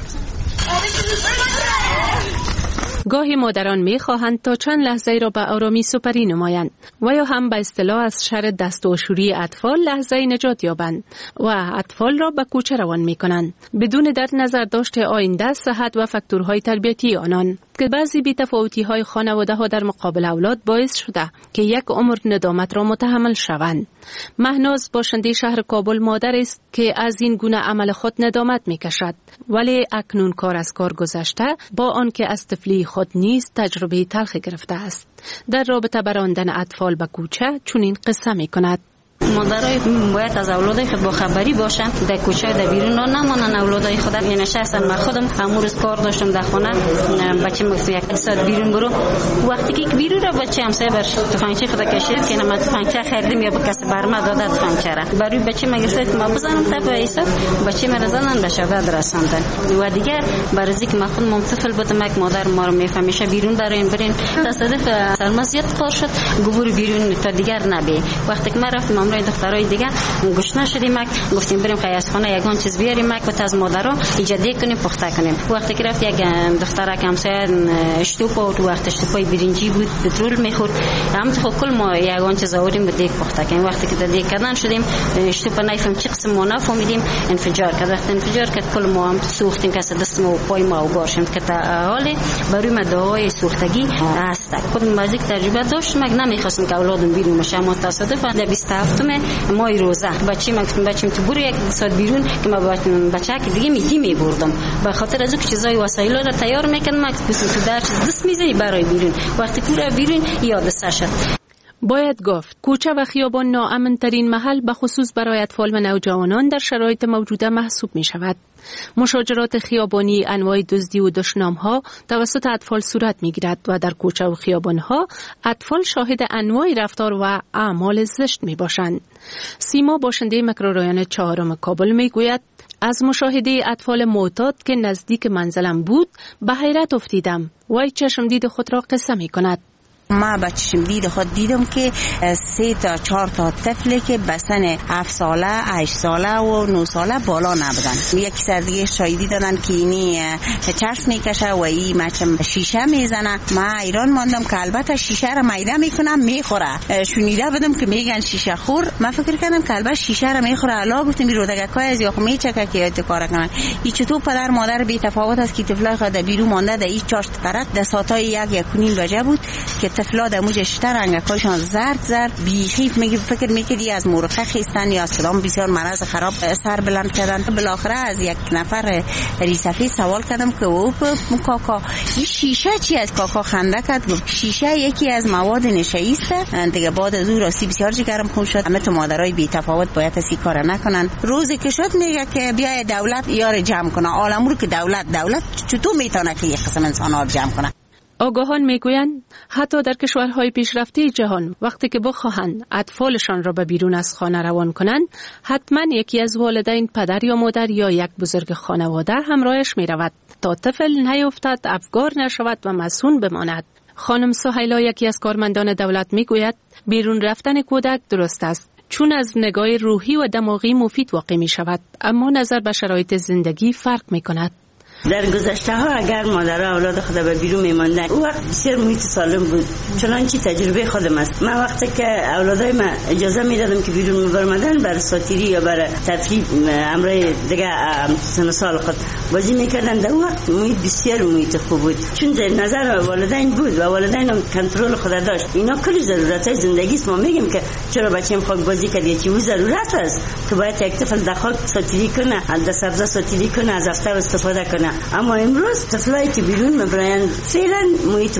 Speaker 17: گاهی مادران می‌خواهند تا چند لحظه را به آرامی سپری نمایند و یا هم به اصطلاح از شر دستوشوری اطفال لحظه نجات یابند و اطفال را به کوچه روان می‌کنند بدون در نظر داشت آینده، صحت و فاکتورهای تربیتی آنان. که بعضی بی‌تفاوتی‌های خانواده‌ها در مقابل اولاد باعث شده که یک عمر ندامت را متحمل شوند. مهناز باشنده شهر کابل مادر است که از این گونه عمل خود ندامت می‌کشد، ولی اکنون کار از کار گذشته، با آنکه از طفلی خود نیز تجربه تلخ گرفته است. در رابطه براندن اطفال به کوچه چنین قصه می‌کند.
Speaker 19: مادرای باید از اولادای خود با خبری باشن، در کوچه در بیرون نمانن اولادای خود. یعنی نشستن. من خودم امروز کار داشتم در خونه، بچه مگه یک ساعت بیرون برو، وقتی که بیرون را بچه همسایه بر تفنگچی خود کشید که من تفنگچی خریدم یا کسی برما داده تفنگچی را برای بچه مگه گفت ما بزنم تا به حساب بچه من زدن به شهادت رساندن. و دیگه برای اینکه من خودم طفل بودم یک مادر ما رو میفهمیشه بیرون بریم تصادف سرمزیت کار شد گور بیرون تا دیگر نبی. وقتی که من رفتم امروز دخترای دیگه گشنه شدیم، گفتیم بریم قیاسخانه یگان چیز بیاریم و از مادرها ایجادی کنیم پخته کنیم. وقتی که رفت یک دختره که همسایه اشتوپ و وقت اشتوپای برنجی بود پترول میخورد، هم تو کل ما یگان چیز آوردیم به دیگ پخته کنیم. وقتی که دیگ کردن شدیم اشتوپ نایفم چی قسم ما نفهمیدیم انفجار کرد. وقتی انفجار کرد کل ما هم سوختیم که دست ما و پای ما و بارشیم که تا حال برای ما دعای سوختگی هست. خودم مزیک تجربه داشتم، نمیخواستم که اولادم بیرون بشه، اما تصادفاً در 27 ماه روزه بچه‌م تو برو یک ساعت بیرون که ما بچه که دیگه میدی بردم به خاطر از اینکه چیزای وسایل را تیار میکنم ما گفتم تو در چیز دست میزنی برای بیرون. وقتی پورا بیرون یادش شد.
Speaker 17: باید گفت کوچه و خیابان ناامن ترین محل به خصوص برای اطفال و نوجوانان در شرایط موجوده محسوب می شود. مشاجرات خیابانی، انواع دزدی و دشنام‌ها توسط اطفال صورت می‌گیرد و در کوچه و خیابان‌ها اطفال شاهد انواع رفتار و اعمال زشت می‌باشند. سیما باشنده میکرورایون 4 کابل می‌گوید از مشاهده اطفال معتاد که نزدیک منزلم بود به حیرت افتیدم. وای چشم دید خود را قصه می‌کند.
Speaker 20: ما بچشم دید خود دیدم که 3 تا 4 تا طفلی که بسن 7 ساله 8 ساله و 9 ساله بالا نبودن. یکی سر دیگه شایدی دادن که اینی چرس میکشه و این مچم شیشه میزنه. ما ایران ماندم که البته شیشه را میده میکنم میخوره. شنیده بودم که میگن شیشه خور، من فکر کردم که البته شیشه را میخوره. الا گفتم بیرو دگکای از یخ میچکه که یاد کار کنن. این چطور پدر مادر بی تفاوت است که طفلای خود بیرون مانده در این چاشت طرف در ساعتای 1 بجه بود که طفلا در موجش رنگکایشان زرد بیخیف میگه فکر میکردی از مرخه خیستن یا سلام بسیار مرض خراب سر بلند کردن. بالاخره از یک نفر ریسفی سوال کردم که او کاکا این شیشه چی از؟ کاکا خنده کرد گفت شیشه یکی از مواد نشه‌ای است. دیگه بعد از اون راستی بسیار جگرم خون شد. همه تو مادرای بی تفاوت باید اسی کار نکنن. روزی که شد میگه که بیای دولت یار جمع کنه. عالمور که دولت چطور میتونه که یک قسم انسان‌ها جمع کنه؟
Speaker 17: آگاهان میگویند حتی در کشورهای پیشرفته جهان وقتی که بخواهند اطفالشان را به بیرون از خانه روان کنند، حتما یکی از والدین پدر یا مادر یا یک بزرگ خانواده همراهش میرود تا طفل نیفتد، افگار نشود و مسون بماند. خانم سهیلا یکی از کارمندان دولت میگوید بیرون رفتن کودک درست است چون از نگاه روحی و دماغی مفید واقع می شود، اما نظر به شرایط زندگی فرق می کند.
Speaker 19: در گذشته ها اگر مادرها اولاد خود به بیرون میماندن اون وقت بسیار محیط سالم بود. چنانچه تجربه خودم است. من وقتی که اولادای من اجازه میدادم که بیرون میبرمدن برای ساتیری یا برای تفریح امرای دیگه سن سال خود بازی میکردن، در اون وقت محیط بسیار محیط خوب بود چون در نظر والدین بود و والدین هم کنترل خود داشت. اینا کلی ضرورتای زندگی است. ما میگیم که چرا بچه‌م خاک بازی کرد، چی ضرورت است که باید یک طفل در خاک ساتیری کنه، از سبزه ساتیری کنه، از افتر استفاده کنه. اما امروز طفلایی که بیرون میبرن فعلا محیط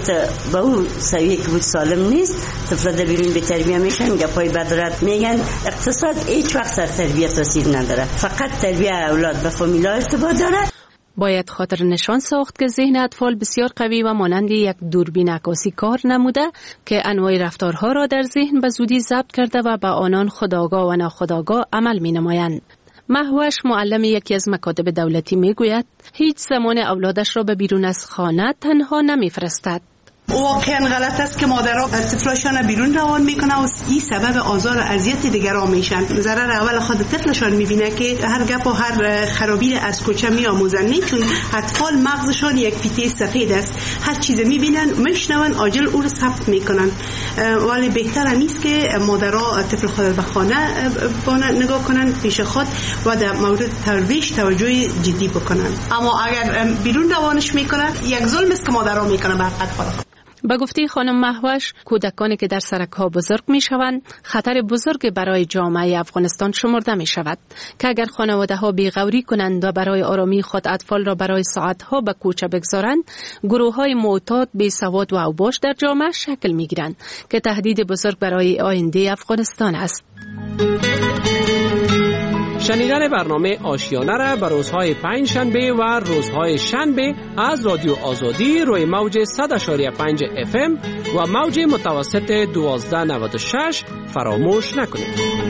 Speaker 19: با اون سویه که بود سالم نیست. طفلا در بیرون به تربیه میشن، گپای بدرت میگن. اقتصاد هیچ وقت سر تربیه تاثیر نداره، فقط تربیه اولاد به فامیلا ارتباط داره.
Speaker 17: باید خاطر نشان ساخت که ذهن اطفال بسیار قوی و مانند یک دوربین عکاسی کار نموده که انواع رفتارها را در ذهن به زودی ضبط کرده و به آنان خودآگاه و ناخودآگاه عمل مینمایند. مهوش معلم یکی از مکاتب دولتی میگوید هیچ زمان اولادش را به بیرون از خانه تنها نمیفرستد.
Speaker 21: واقعا غلط است که مادرها طفلشان بیرون روان میکنه و این سبب آزار و اذیت دیگران میشن. ضرر اول خود طفلشان میبینه که هر گپ و هر خرابی از کوچه میآموزن، چون اطفال مغزشان یک فیته سفید است، هر چیز میبینن میشنون عاجل او رو ثبت میکنن. ولی بهتر نیست که مادرها طفل خود به خانه نگاه کنن پیش خود و در مورد ترویج توجه جدی بکنن. اما اگر بیرون روانش میکنن یک ظلم است که مادرها میکنن بر اطفال.
Speaker 17: به گفته خانم مهوش، کودکانی که در سرک‌ها بزرگ می‌شوند خطر بزرگ برای جامعه افغانستان شمرده می‌شود که اگر خانواده‌ها بی‌غوری کنند و برای آرامی خود اطفال را برای ساعت‌ها به کوچه بگذارند، گروه‌های معتاد، بی‌سواد و اوباش در جامعه شکل می‌گیرند که تهدید بزرگ برای آینده افغانستان است.
Speaker 16: شنیدن برنامه آشیانه را به روزهای پنجشنبه و روزهای شنبه از رادیو آزادی روی موج 100.5 FM و موج متوسط 1296 فراموش نکنید.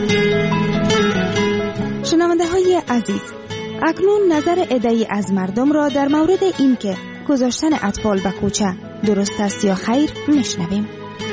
Speaker 7: شنونده های عزیز، اکنون نظر عده‌ای از مردم را در مورد این که گذاشتن اطفال به کوچه درست است یا خیر میشنویم.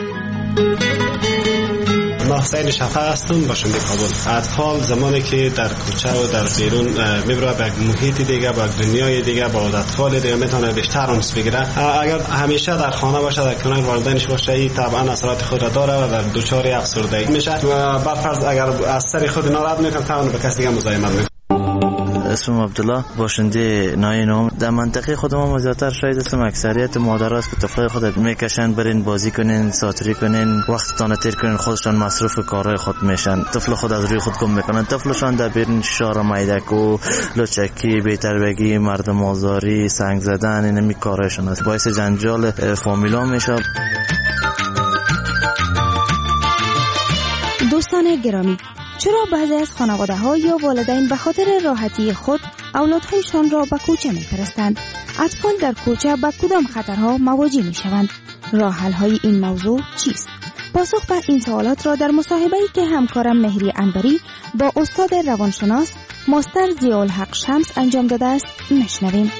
Speaker 22: ما حسین شفا هستم باشم به کابل. اطفال زمانی که در کوچه و در بیرون میبره به محیط دیگه، به دنیای دیگه، با اطفال دیگه میتونه بیشتر انس بگیره. اگر همیشه در خانه باشه، در کنار والدینش باشه، این طبعا اثرات خود را داره و در دچار افسردگی میشه و برفرض اگر از سر خود ناراحت میکنه تا به کسی دیگه مزاحمت میکنه.
Speaker 23: اسمم عبدالله، باشنده ناینم. در منطقه خود ما زیادتر شاید اسم اکثریت مادرها که طفلای خود میکشن برین بازی کنین، ساتری کنین، وقتتان تیر کنین، خودشان مصروف کارهای خود میشن، طفل خود از روی خود گم میکنن. طفلشان در بیرون شار میدک و لچکی، بی‌تربیتی، مردم آزاری، سنگ زدن، اینمی کارهایشان است. باعث جنجال فامیلا میشه.
Speaker 7: دوستان گرامی، چرا بعضی از خانواده‌ها یا والدین به خاطر راحتی خود اولادهایشان را به کوچه می‌فرستند؟ اطفال در کوچه به کدام خطرها مواجه می‌شوند؟ راه حل‌های این موضوع چیست؟ پاسخ به این سوالات را در مصاحبه‌ای که همکارم مهری انوری با استاد روانشناس مستر ضیاءالحق شمس انجام داده است میشنویم.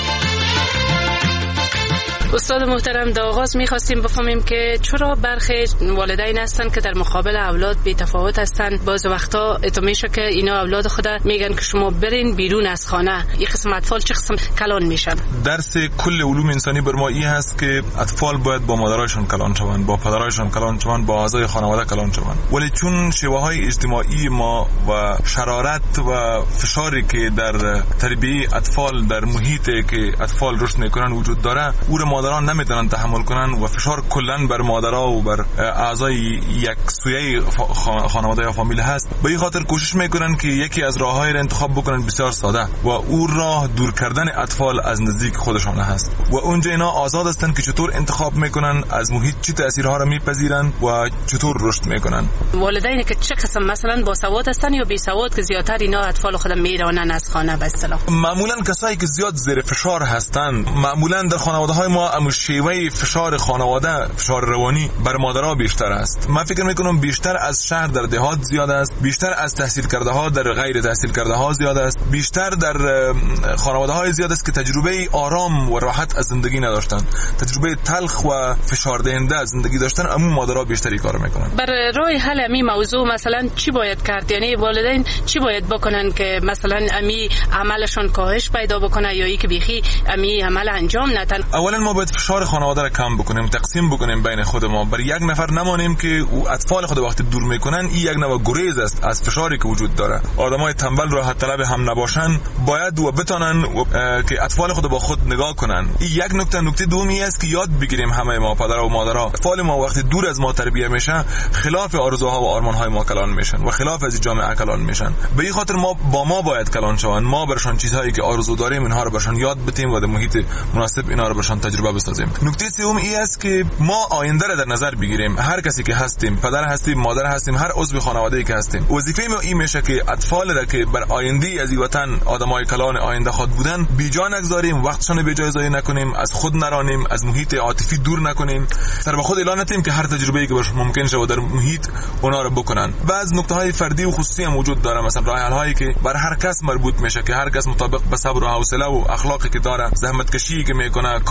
Speaker 17: استاد محترم، در آغاز می‌خواستیم بفهمیم که چرا برخی والدین هستن که در مقابل اولاد بی‌تفاوت هستن. بعض وقتا میشه که اینا اولاد خود میگن که شما برین بیرون از خانه. این قسم اطفال چه قسم کلان میشن؟
Speaker 24: درس کل علوم انسانی بر ما این هست که اطفال باید با مادرایشون کلان شوند، با پدرایشون کلان شوند، با اعضای خانواده کلان شوند. ولی چون شیوه‌های اجتماعی ما و شرارت و فشاری که در تربیت اطفال در محیطی که اطفال رشد میکنن وجود داره، او مادران نمیتونن تحمل کنن و فشار کلن بر مادرها و بر اعضای یک سویه خانواده یا فامیل هست. به این خاطر کوشش میکنن که یکی از راههای را انتخاب بکنن بسیار ساده و او راه دور کردن اطفال از نزدیک خودشان است و اونجا اینا آزاد هستن که چطور انتخاب میکنن از محیط چه تاثیرها را میپذیرن و چطور رشد میکنن.
Speaker 17: والدینی که چه قسم مثلا با سواد هستن یا بی سواد که زیاتر اینا اطفال خودم میرانن از خانه به اصطلاح؟
Speaker 24: معمولا کسایی که زیاد زیر فشار هستن، معمولا در خانواده های ما شیوه فشار خانواده، فشار روانی بر مادرها بیشتر است. من فکر میکنم بیشتر از شهر در دهات زیاد است، بیشتر از تحصیل کرده ها در غیر تحصیل کرده ها زیاد است، بیشتر در خانواده های زیاد است که تجربه آرام و راحت از زندگی نداشتن، تجربه تلخ و فشار دهنده از زندگی داشتن. اما مادرها بیشتری کار میکنن.
Speaker 17: بر راه حل امی موضوع مثلا چی باید کرد؟ یعنی والدین چی باید بکنن که مثلا امی عملشون کاهش پیدا بکنه یا ای که بیخی امی عمل انجام ندن؟
Speaker 24: اولا ما باید فشار خانواده را کم بکنیم، تقسیم بکنیم بین خود ما. بر یک نفر نمانیم که او اطفال خود وقتی دور میکنن. این یک نوع گریز است از فشاری که وجود داره. آدمای تنبل راحت طلب هم نباشن، باید و بتونن که اطفال خود با خود نگاه کنن. این یک نکته دومی است که یاد بگیریم همه ما پدر و مادرها، اطفال ما وقتی دور از ما تربیت میشه خلاف آرزوها و آرمانهای ما کلان میشن و خلاف از جامعه کلان میشن. به این خاطر ما باید کلان شوند. ما برشان چیزهایی که آرزو داریم اینها رو برشان یاد بدیم و در محیط مناسب اینا رو برشان تجربه بسازیم. نکته سوم این است که ما آینده را در نظر بگیریم. هر کسی که هستیم، پدر هستیم، مادر هستیم، هر عضو خانواده‌ای که هستیم، وظیفه ما این میشه که اطفال را که بر آینده از این وطن آدمای کلان آینده خود بودن بیجا نگذاریم، وقتشون به جای ضایع نکنیم، از خود نرانیم، از محیط عاطفی دور نکنیم، سر به خود اعلان ندیم که هر تجربه‌ای که برش ممکن شه در محیط اونا رو بکنن. بعض نکته‌های فردی و خصوصی هم وجود داره، مثلا راه حل‌هایی که بر هر کس مربوط میشه که هر کس مطابق به صبر و حوصله و اخلاقی که داره، زحمت کشی که میکنه، کارهایی که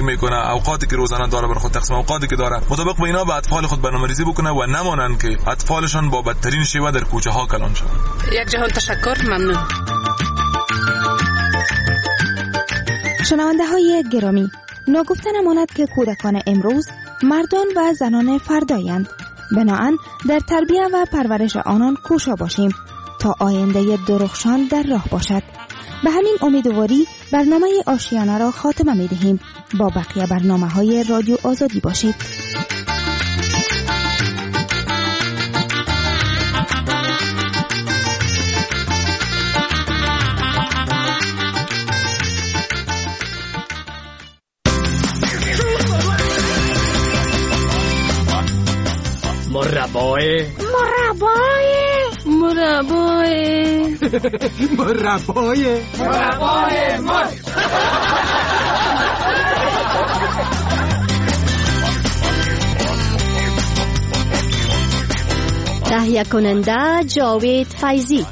Speaker 24: میکنه، اوقاتی که روزانه داره بر خود تقسیم اوقاتی که داره، مطابق با اینا به اطفال خود برنامه‌ریزی بکنه و نمانن که اطفالشان با بدترین شیوه در کوچه ها کلان شوند.
Speaker 17: یک جهان تشکر، ممنون.
Speaker 7: شنونده های گرامی، ناگفته نماند که کودکان امروز مردان و زنان فردایند. بنابراین در تربیت و پرورش آنان کوشا باشیم تا آینده درخشان در راه باشد. به همین امیدواری برنامه آشیانه را خاتمه می دهیم. با بقیه برنامه های رادیو آزادی باشید.
Speaker 16: مربای
Speaker 2: تهیه کننده جاوید فیضی.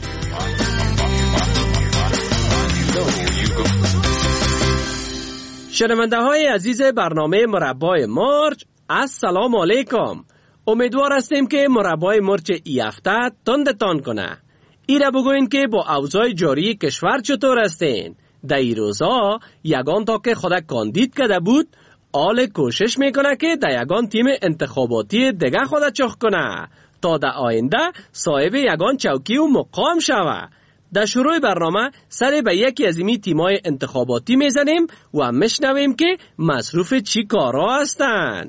Speaker 16: شنونده های عزیز برنامه مربای مرچ، السلام علیکم. امیدوار هستیم که مربای مرچ ای هفته تندتان کنه. ایره بگوین که با اوضاع جاری کشور چطور هستین؟ در این روزا یگان تا که خود کاندید کده بود، آل کوشش میکنه که در یگان تیم انتخاباتی دیگه خود چخ کنه تا در آینده صاحب یگان چوکی و مقام شوه. در شروع برنامه سر به یکی از این تیمای انتخاباتی میزنیم و میشنویم که مصروف چی کارا هستن.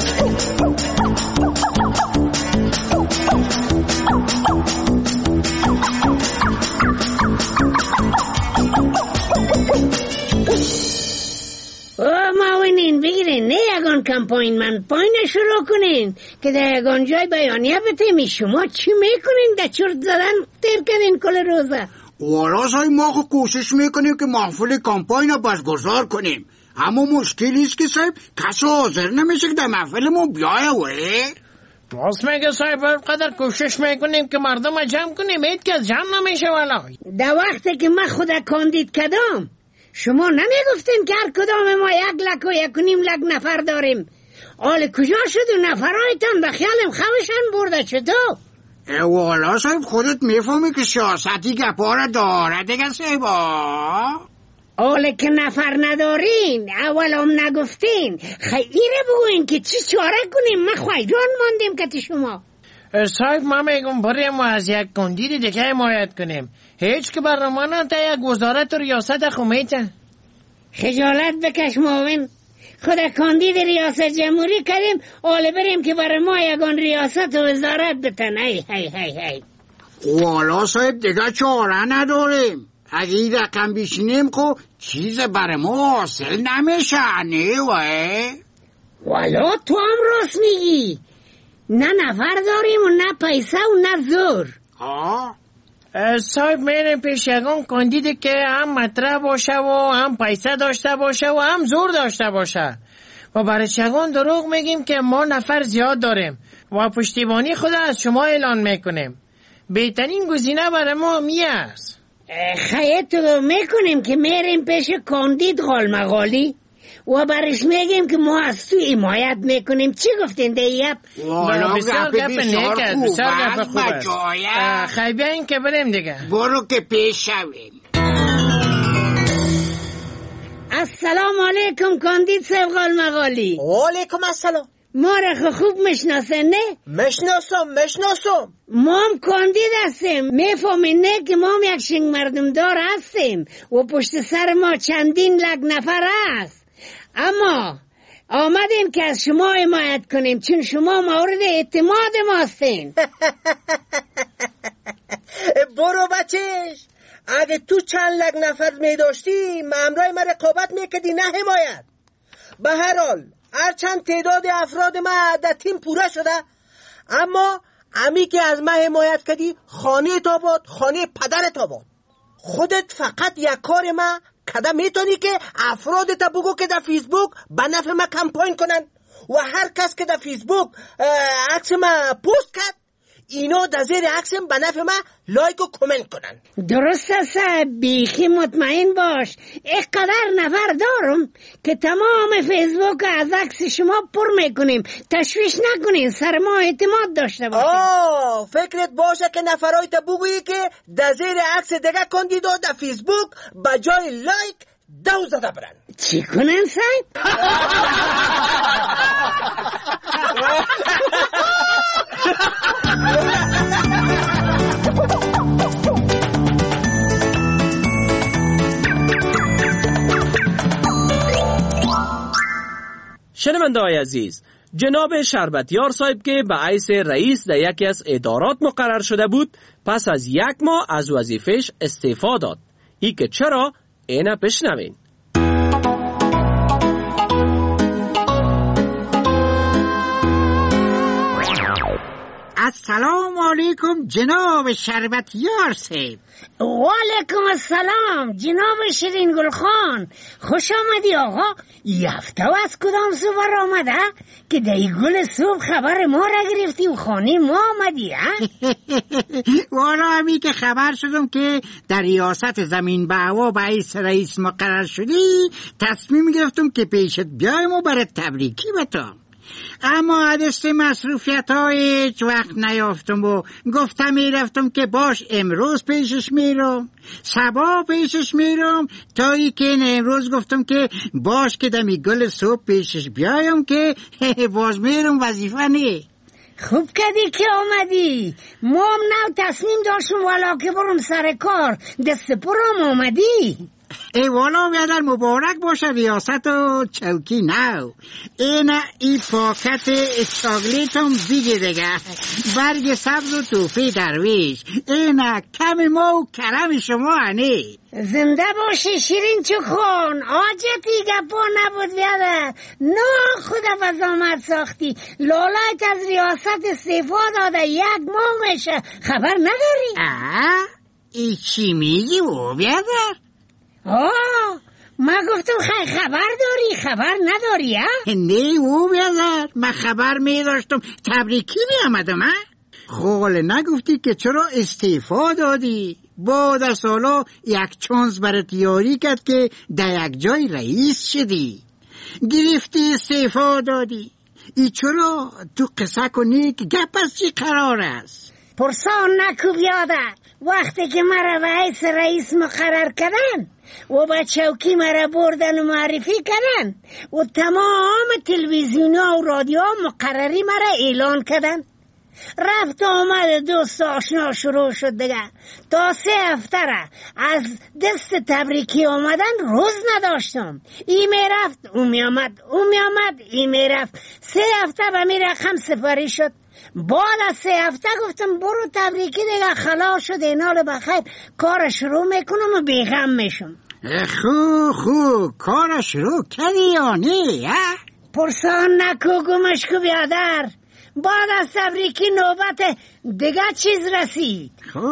Speaker 3: معاونین بگیرین، نه یگان کمپاین من پایین شروع کنین که در یگان جای بیانیه بتیمی. شما چی میکنین؟ در چرت زدن تیر کنین کل روزه.
Speaker 4: والا صاحب ما خود کوشش میکنیم که محفل کمپاین رو برگزار کنیم، اما مشکلی است که صاحب کسی حاضر نمیشه که در محفل ما بیایه.
Speaker 3: راست میگه صاحب، قدر کوشش میکنیم که مردم جمع کنیم، هیچ کس جمع نمیشه. والا در وقتی که من خود کاندید کدام، شما نمیگفتین که هر کدام ما یک لک و یک و نیم لک نفر داریم؟ آل کجا شد و نفرایتان به خیالم خوشن برده چطور؟
Speaker 4: والا صاحب خودت میفهمی که سیاستی گپا داره دیگه صاحبا.
Speaker 3: آل که نفر ندارین اول هم نگفتین، خیره بگوین که چی چاره کنیم. من خواهیدان ماندیم که شما
Speaker 6: صاحب ما میگم بریم و از یک کاندید دیگه حمایت کنیم. هیچ که برنامه تا یک وزارت و ریاست خومیته.
Speaker 3: خجالت بکش معاون، خود کاندید ریاست جمهوری کردیم، آله بریم که برای ما یگان ریاست و وزارت بتن. هی
Speaker 4: والا صاحب دیگه چاره نداریم. اگه این رقم بیشینیم خب چیز برای ما حاصل نمیشه. نه
Speaker 3: والا تو هم راست میگی، نه نفر داریم و نه پیسه و نه زور.
Speaker 6: صاحب میریم پیش یگان کاندیدی که هم مطرح باشه و هم پیسه داشته باشه و هم زور داشته باشه و برای یگان دروغ میگیم که ما نفر زیاد داریم و پشتیبانی خود از شما اعلان میکنیم. بهترین گزینه برای ما میه است.
Speaker 3: خیلی تو میکنیم که میریم پیش کاندید غالمغالی و برش میگیم که ما از تو حمایت میکنیم. چی گفتین دیگه؟
Speaker 6: بسیار گپ نیک است، بسیار گپ خوب است. خیلی این که بریم دیگه.
Speaker 4: برو که پیش شویم.
Speaker 3: السلام علیکم کاندید صاحب غالمغالی.
Speaker 25: علیکم السلام.
Speaker 3: ما را خوب میشناسه نه؟
Speaker 25: میشناسم.
Speaker 3: ما هم کاندید هستیم، میفهمین نه که ما هم یک شنگ مردم دار هستیم و پشت سر ما چندین لک نفر هست، اما آمدیم که از شما حمایت کنیم چون شما مورد اعتماد ما هستین.
Speaker 25: برو بچش، اگه تو چند لک نفر می داشتی مامرای ما رقابت میکردی نه حمایت. به هر حال هرچند تعداد افراد ما در تیم پوره شده، اما امی که از ما حمایت کردی خانه تاباد، خانه پدرت آباد. خودت فقط یک کار ما کده میتونی که افرادت بگو که در فیسبوک به نفع ما کمپاین کنن و هر کس که در فیسبوک عکس ما پوست کرد اینا در زیر عکسم به نفع من لایک و کامنت کنن.
Speaker 3: درست است، بیخی مطمئن باش. اینقدر نفر دارم که تمام فیسبوک از عکس شما پر میکنیم. تشویش نکنین، سر ما اعتماد داشته باشین.
Speaker 25: فکرت باشه که نفرایت بگویی که در زیر عکس دیگه کاندیدا در فیسبوک به جای لایک 2 زده برن.
Speaker 3: چی کنن صاحب؟
Speaker 16: شنونده های عزیز، جناب شربتیار صاحب که به حیث رئیس در یکی از ادارات مقرر شده بود، پس از 1 ماه از وظیفه‌اش استعفا داد. ای که چرا؟ اینه بشنوین.
Speaker 4: السلام علیکم جناب شربتیار صاحب.
Speaker 3: و علیکم السلام جناب شیرین گل خان. خوش آمدی آقا. یفته از کدام صبح آمده که دی گل صبح خبر ما را گرفتی و خانه ما آمدی ها؟
Speaker 4: والا همی که خبر شدم که در ریاست زمین به هوا به حیث رئیس مقرر شدی، تصمیم گرفتم که پیشت بیایم و برات تبریکی بتام. اما عدست مصروفیت های هیچ وقت نیافتم و گفتم میرفتم که باش امروز پیشش میرم، صبح پیشش میرم، تا ای که امروز گفتم که باش که دمی گل صبح پیشش بیایم که باز میرم وظیفه نه.
Speaker 3: خوب کردی که آمدی. ما هم نو تصمیم داشتم والا که برم سر کار، دست پرم آمدی.
Speaker 4: ای والا بیادر مبارک باشه ریاست و چوکی نو. ای پاکت چاکلیت هم دیگه دیگه، برگ سبز و توفی درویش. اینا کم ما و کرم شما هنه.
Speaker 3: زنده باشی شیرین چکون. آجتی گپا نبود بیادر. نه خدا بزامت ساختی. لالایت از ریاست استعفا داده 1 ماه میشه، خبر نداری؟
Speaker 4: ای چی میگی و بیادر؟
Speaker 3: من گفتم خبر داری، خبر نداری ها؟
Speaker 4: نه او بیادر، من خبر می داشتم تبریکی می آمدم ها؟ خول نگفتی که چرا استعفا دادی؟ بعد از سالا 1 چانس برات یاری کرد که در یک جای رئیس شدی، گرفتی استعفا دادی. ای چرا تو قصه کنی که گپ از چی قرار است؟
Speaker 3: پرسان نکو بیادر. وقتی که مرا به حیث رئیس مقرر کردن و با چوکی مرا بردن و معرفی کردن و تمام تلویزیون ها و رادیو مقرری مرا اعلان کردن، رفت آمد دوست آشنا شروع شد دیگه. تا 3 هفته را از دست تبریکی آمدن روز نداشتم. ای می رفت او می آمد، ای می رفت. 3 هفته به می رقم سپاری شد. بعد از 3 هفته گفتم برو تبریکی دیگه خلاص شد، اینال بخیر کار شروع میکنم و بیغم میشم.
Speaker 4: خوب کار شروع کردی یا نه؟
Speaker 3: پرسان نکو گمشکو بیادر. بعد از تبریکی نوبت دیگه چیز رسید.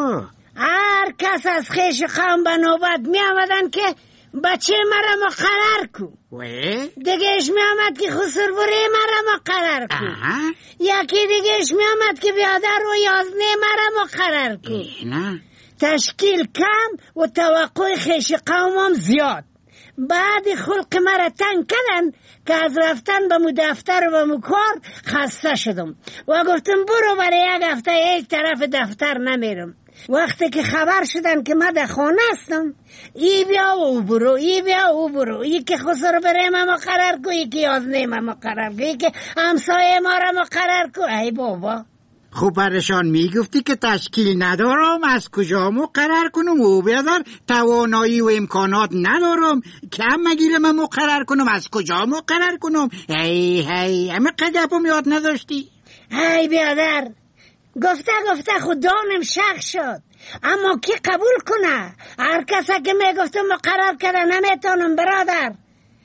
Speaker 3: هر کس از خیش قوم به نوبت می آمدن که بچه مرا مقرر کو. دیگهش می آمد که خسربره مرا مقرر کو. یکی دیگهش می آمد که بیادر و یازنه مرا مقرر کو. تشکیل کم و توقع خیش قومم زیاد. بعد خلق مرا تنگ کردن که از رفتن به دفتر و به کار خسته شدم و گفتم برو برای 1 هفته هیچ طرف دفتر نمیرم. وقتی که خبر شدن که من در خانه هستم، ای بیا و او برو، ای بیا و او برو، ای که خسر بره ما مقرر کو، ای که یازنه ما مقرر کو، ای که همسایه ما را مقرر کو. ای بابا
Speaker 4: خوب برشان میگفتی که تشکیل ندارم، از کجا مقرر کنم؟ او بیادر توانایی و امکانات ندارم، کم مگیره من مقرر کنم، از کجا مقرر کنم؟ همه قدپم یاد نداشتی؟
Speaker 3: ای بیادر گفته خودانم شک شد، اما کی قبول کنه؟ هر کسی که میگفته مقرر کرده نمیتونم برادر.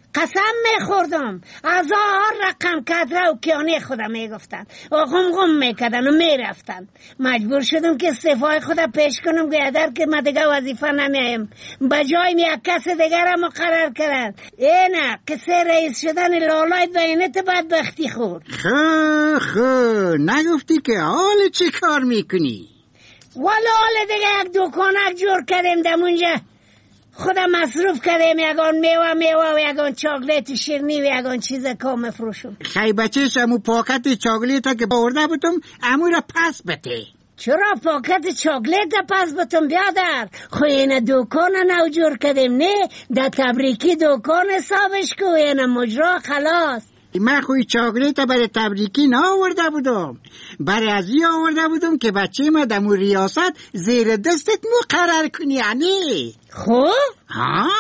Speaker 3: قسم میخوردم از رقم کدره و کیانه خودم میگفتن و غم میکردن و میرفتن. مجبور شدم که استعفای خودم پیش کنم گویدر که من دیگه وظیفه نمیم. بجای یک کس دیگر مقرر کردن. اینه قصه رئیس شدن لالای بینت بدبختی خورد.
Speaker 4: خو نگفتی که حال چی کار میکنی؟
Speaker 3: والا حال دیگه یک دکانک جور کردیم دمونجا. خودم مصروف کردیم یگان میوه و یگان چاکلیت شیرنی و یگان چیز کام فروشم.
Speaker 4: خی بچهش امو پاکت چاکلیت که باورده بودم امو را پس بته.
Speaker 3: چرا پاکت چاکلیت پس بتون بیادر؟ خوین دوکان نو جور کردیم نه در تبریکی دوکان حسابش که این مجرا خلاص.
Speaker 4: من خوی چاکلیت برای تبریکی نه آورده بودم، برای از این آورده بودم که بچه ما دمو ریاست زیر دستت مقرر کنی. یعنی
Speaker 3: خب؟
Speaker 4: ها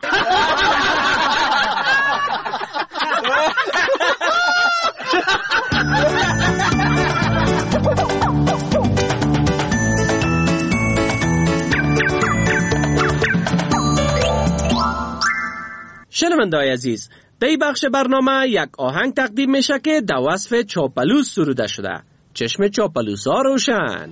Speaker 16: شنونده‌های عزیز، در این بخش برنامه یک آهنگ تقدیم میشه که در وصف چاپلوس سروده شده. چشم چاپلوس ها روشن.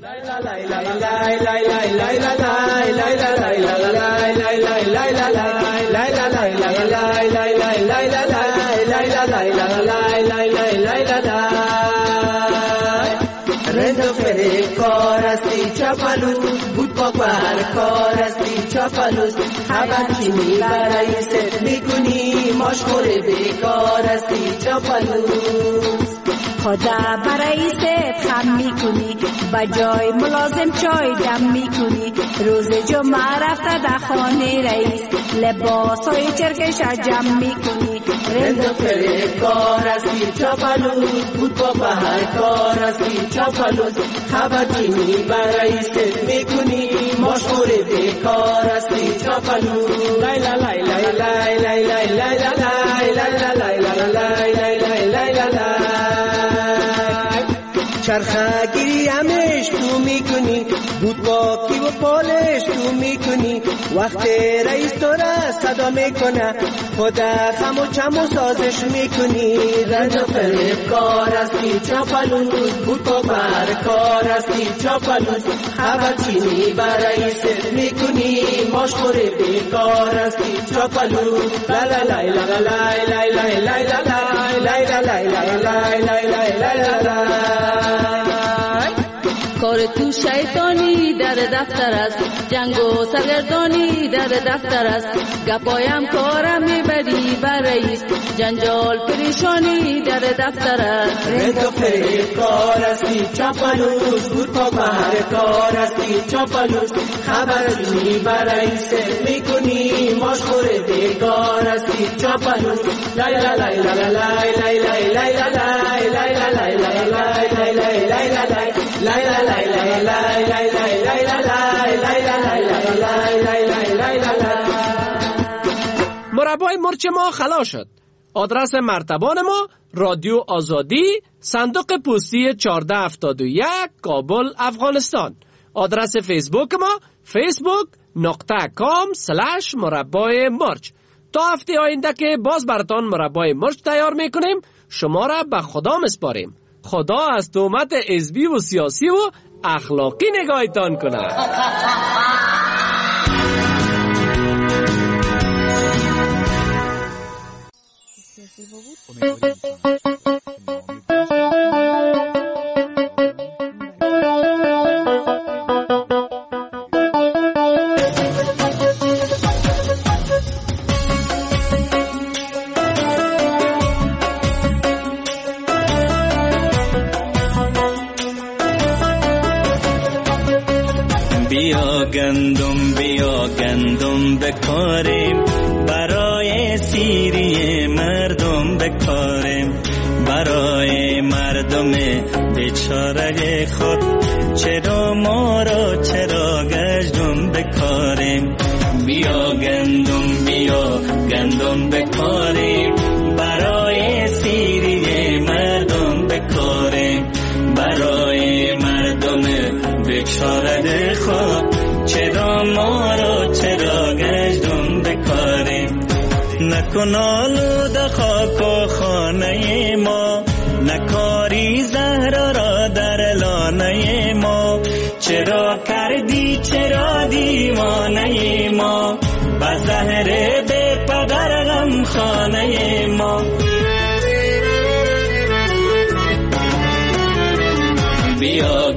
Speaker 10: رند و فریب کار استی چاپلوس، بود با بر کار استی چاپلوس. خبر چینی برای ست میکنی، مشغول بیکار استی چاپلوس.
Speaker 11: خدا برای ست خم میکنی، بجای ملازم چای دم میکنی. روز جمعه رفته در خانه رئیس، لباس های چرکش جمع میکنی.
Speaker 10: رند و فریب کار استی چاپلوس، بود با بر کار استی چاپلوس. خبر چینی برای ست میکنی، مشغول بیکار استی چاپلوس. لای لای لای لای لای لای لای لای لای لای لای لای لای لای. چرخه گیری همش تو میکنی، بود با کی و پالش تو میکنی. وقت رئیس تو را صدا میکنه، خدا خم و چم و سازش میکنی. رنج و فریب کار استی چاپلوس، بود با بر کار استی چاپلوس. خبر چینی برای ست میکنی، مشغول بیکار استی چاپلوس. لا لا لا لا لا لا لا لا لا لا لا لا.
Speaker 11: کار تو شیطانی در دفتر است، جنگ و سرگردانی در دفتر است. گپایم کارم میبری برای جنجال پریشانی در دفتر است.
Speaker 10: رند و فریب کار استی چاپلوس، بود با بر کار استی چاپلوس. خبر چینی برای ست میکنی، مشغول بیکار استی چاپلوس. لای لای لای لای لای لای لای لای لای لای لای لای لای لای.
Speaker 16: مربای مرچ ما خلاص شد. آدرس مرتبان ما رادیو آزادی، صندوق پستی 1471 کابل افغانستان. آدرس فیسبوک ما facebook.com/مربای مرچ. تا هفته آینده که باز براتان مربای مرچ تیار میکنیم، شما را به خدا میسپاریم. خدا از تهمت حزبی و سیاسی و اخلاقی نگاهتان کنه.
Speaker 12: بیا گندم بکاریم، برای سیری مردم بکاریم. برای مردم بیچاره خود چرا ما را چرا گشتم بکاریم. بیا گندم بکاریم، برای سیری مردم بکاریم. برای مردم بیچاره خود چرا ما را چرا گشتم بکاریم. نکن آلو شد خاک و خانه ما، نکاری زهرا را در لانه ما. چرا کردی چرا دیوانه ما، با زهر بی پدر غم خانه ما. بیا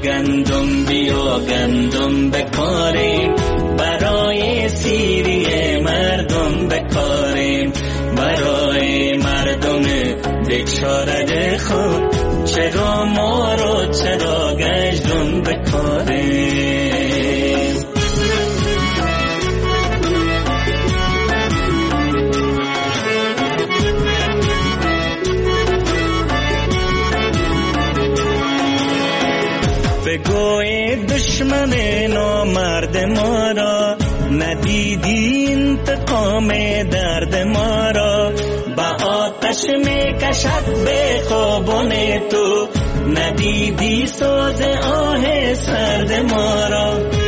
Speaker 12: گندم بکاریم، برای سیری مردم بکاریم، برای مردم بیچاره خود. چرا ما رو چرا گشتم بکاریم. بگوی دشمن نامرد ما را، ندیدی انتقام درد ما را. با آتش می کشد به خوابان تو، ندیدی سوز آه سرد ما را.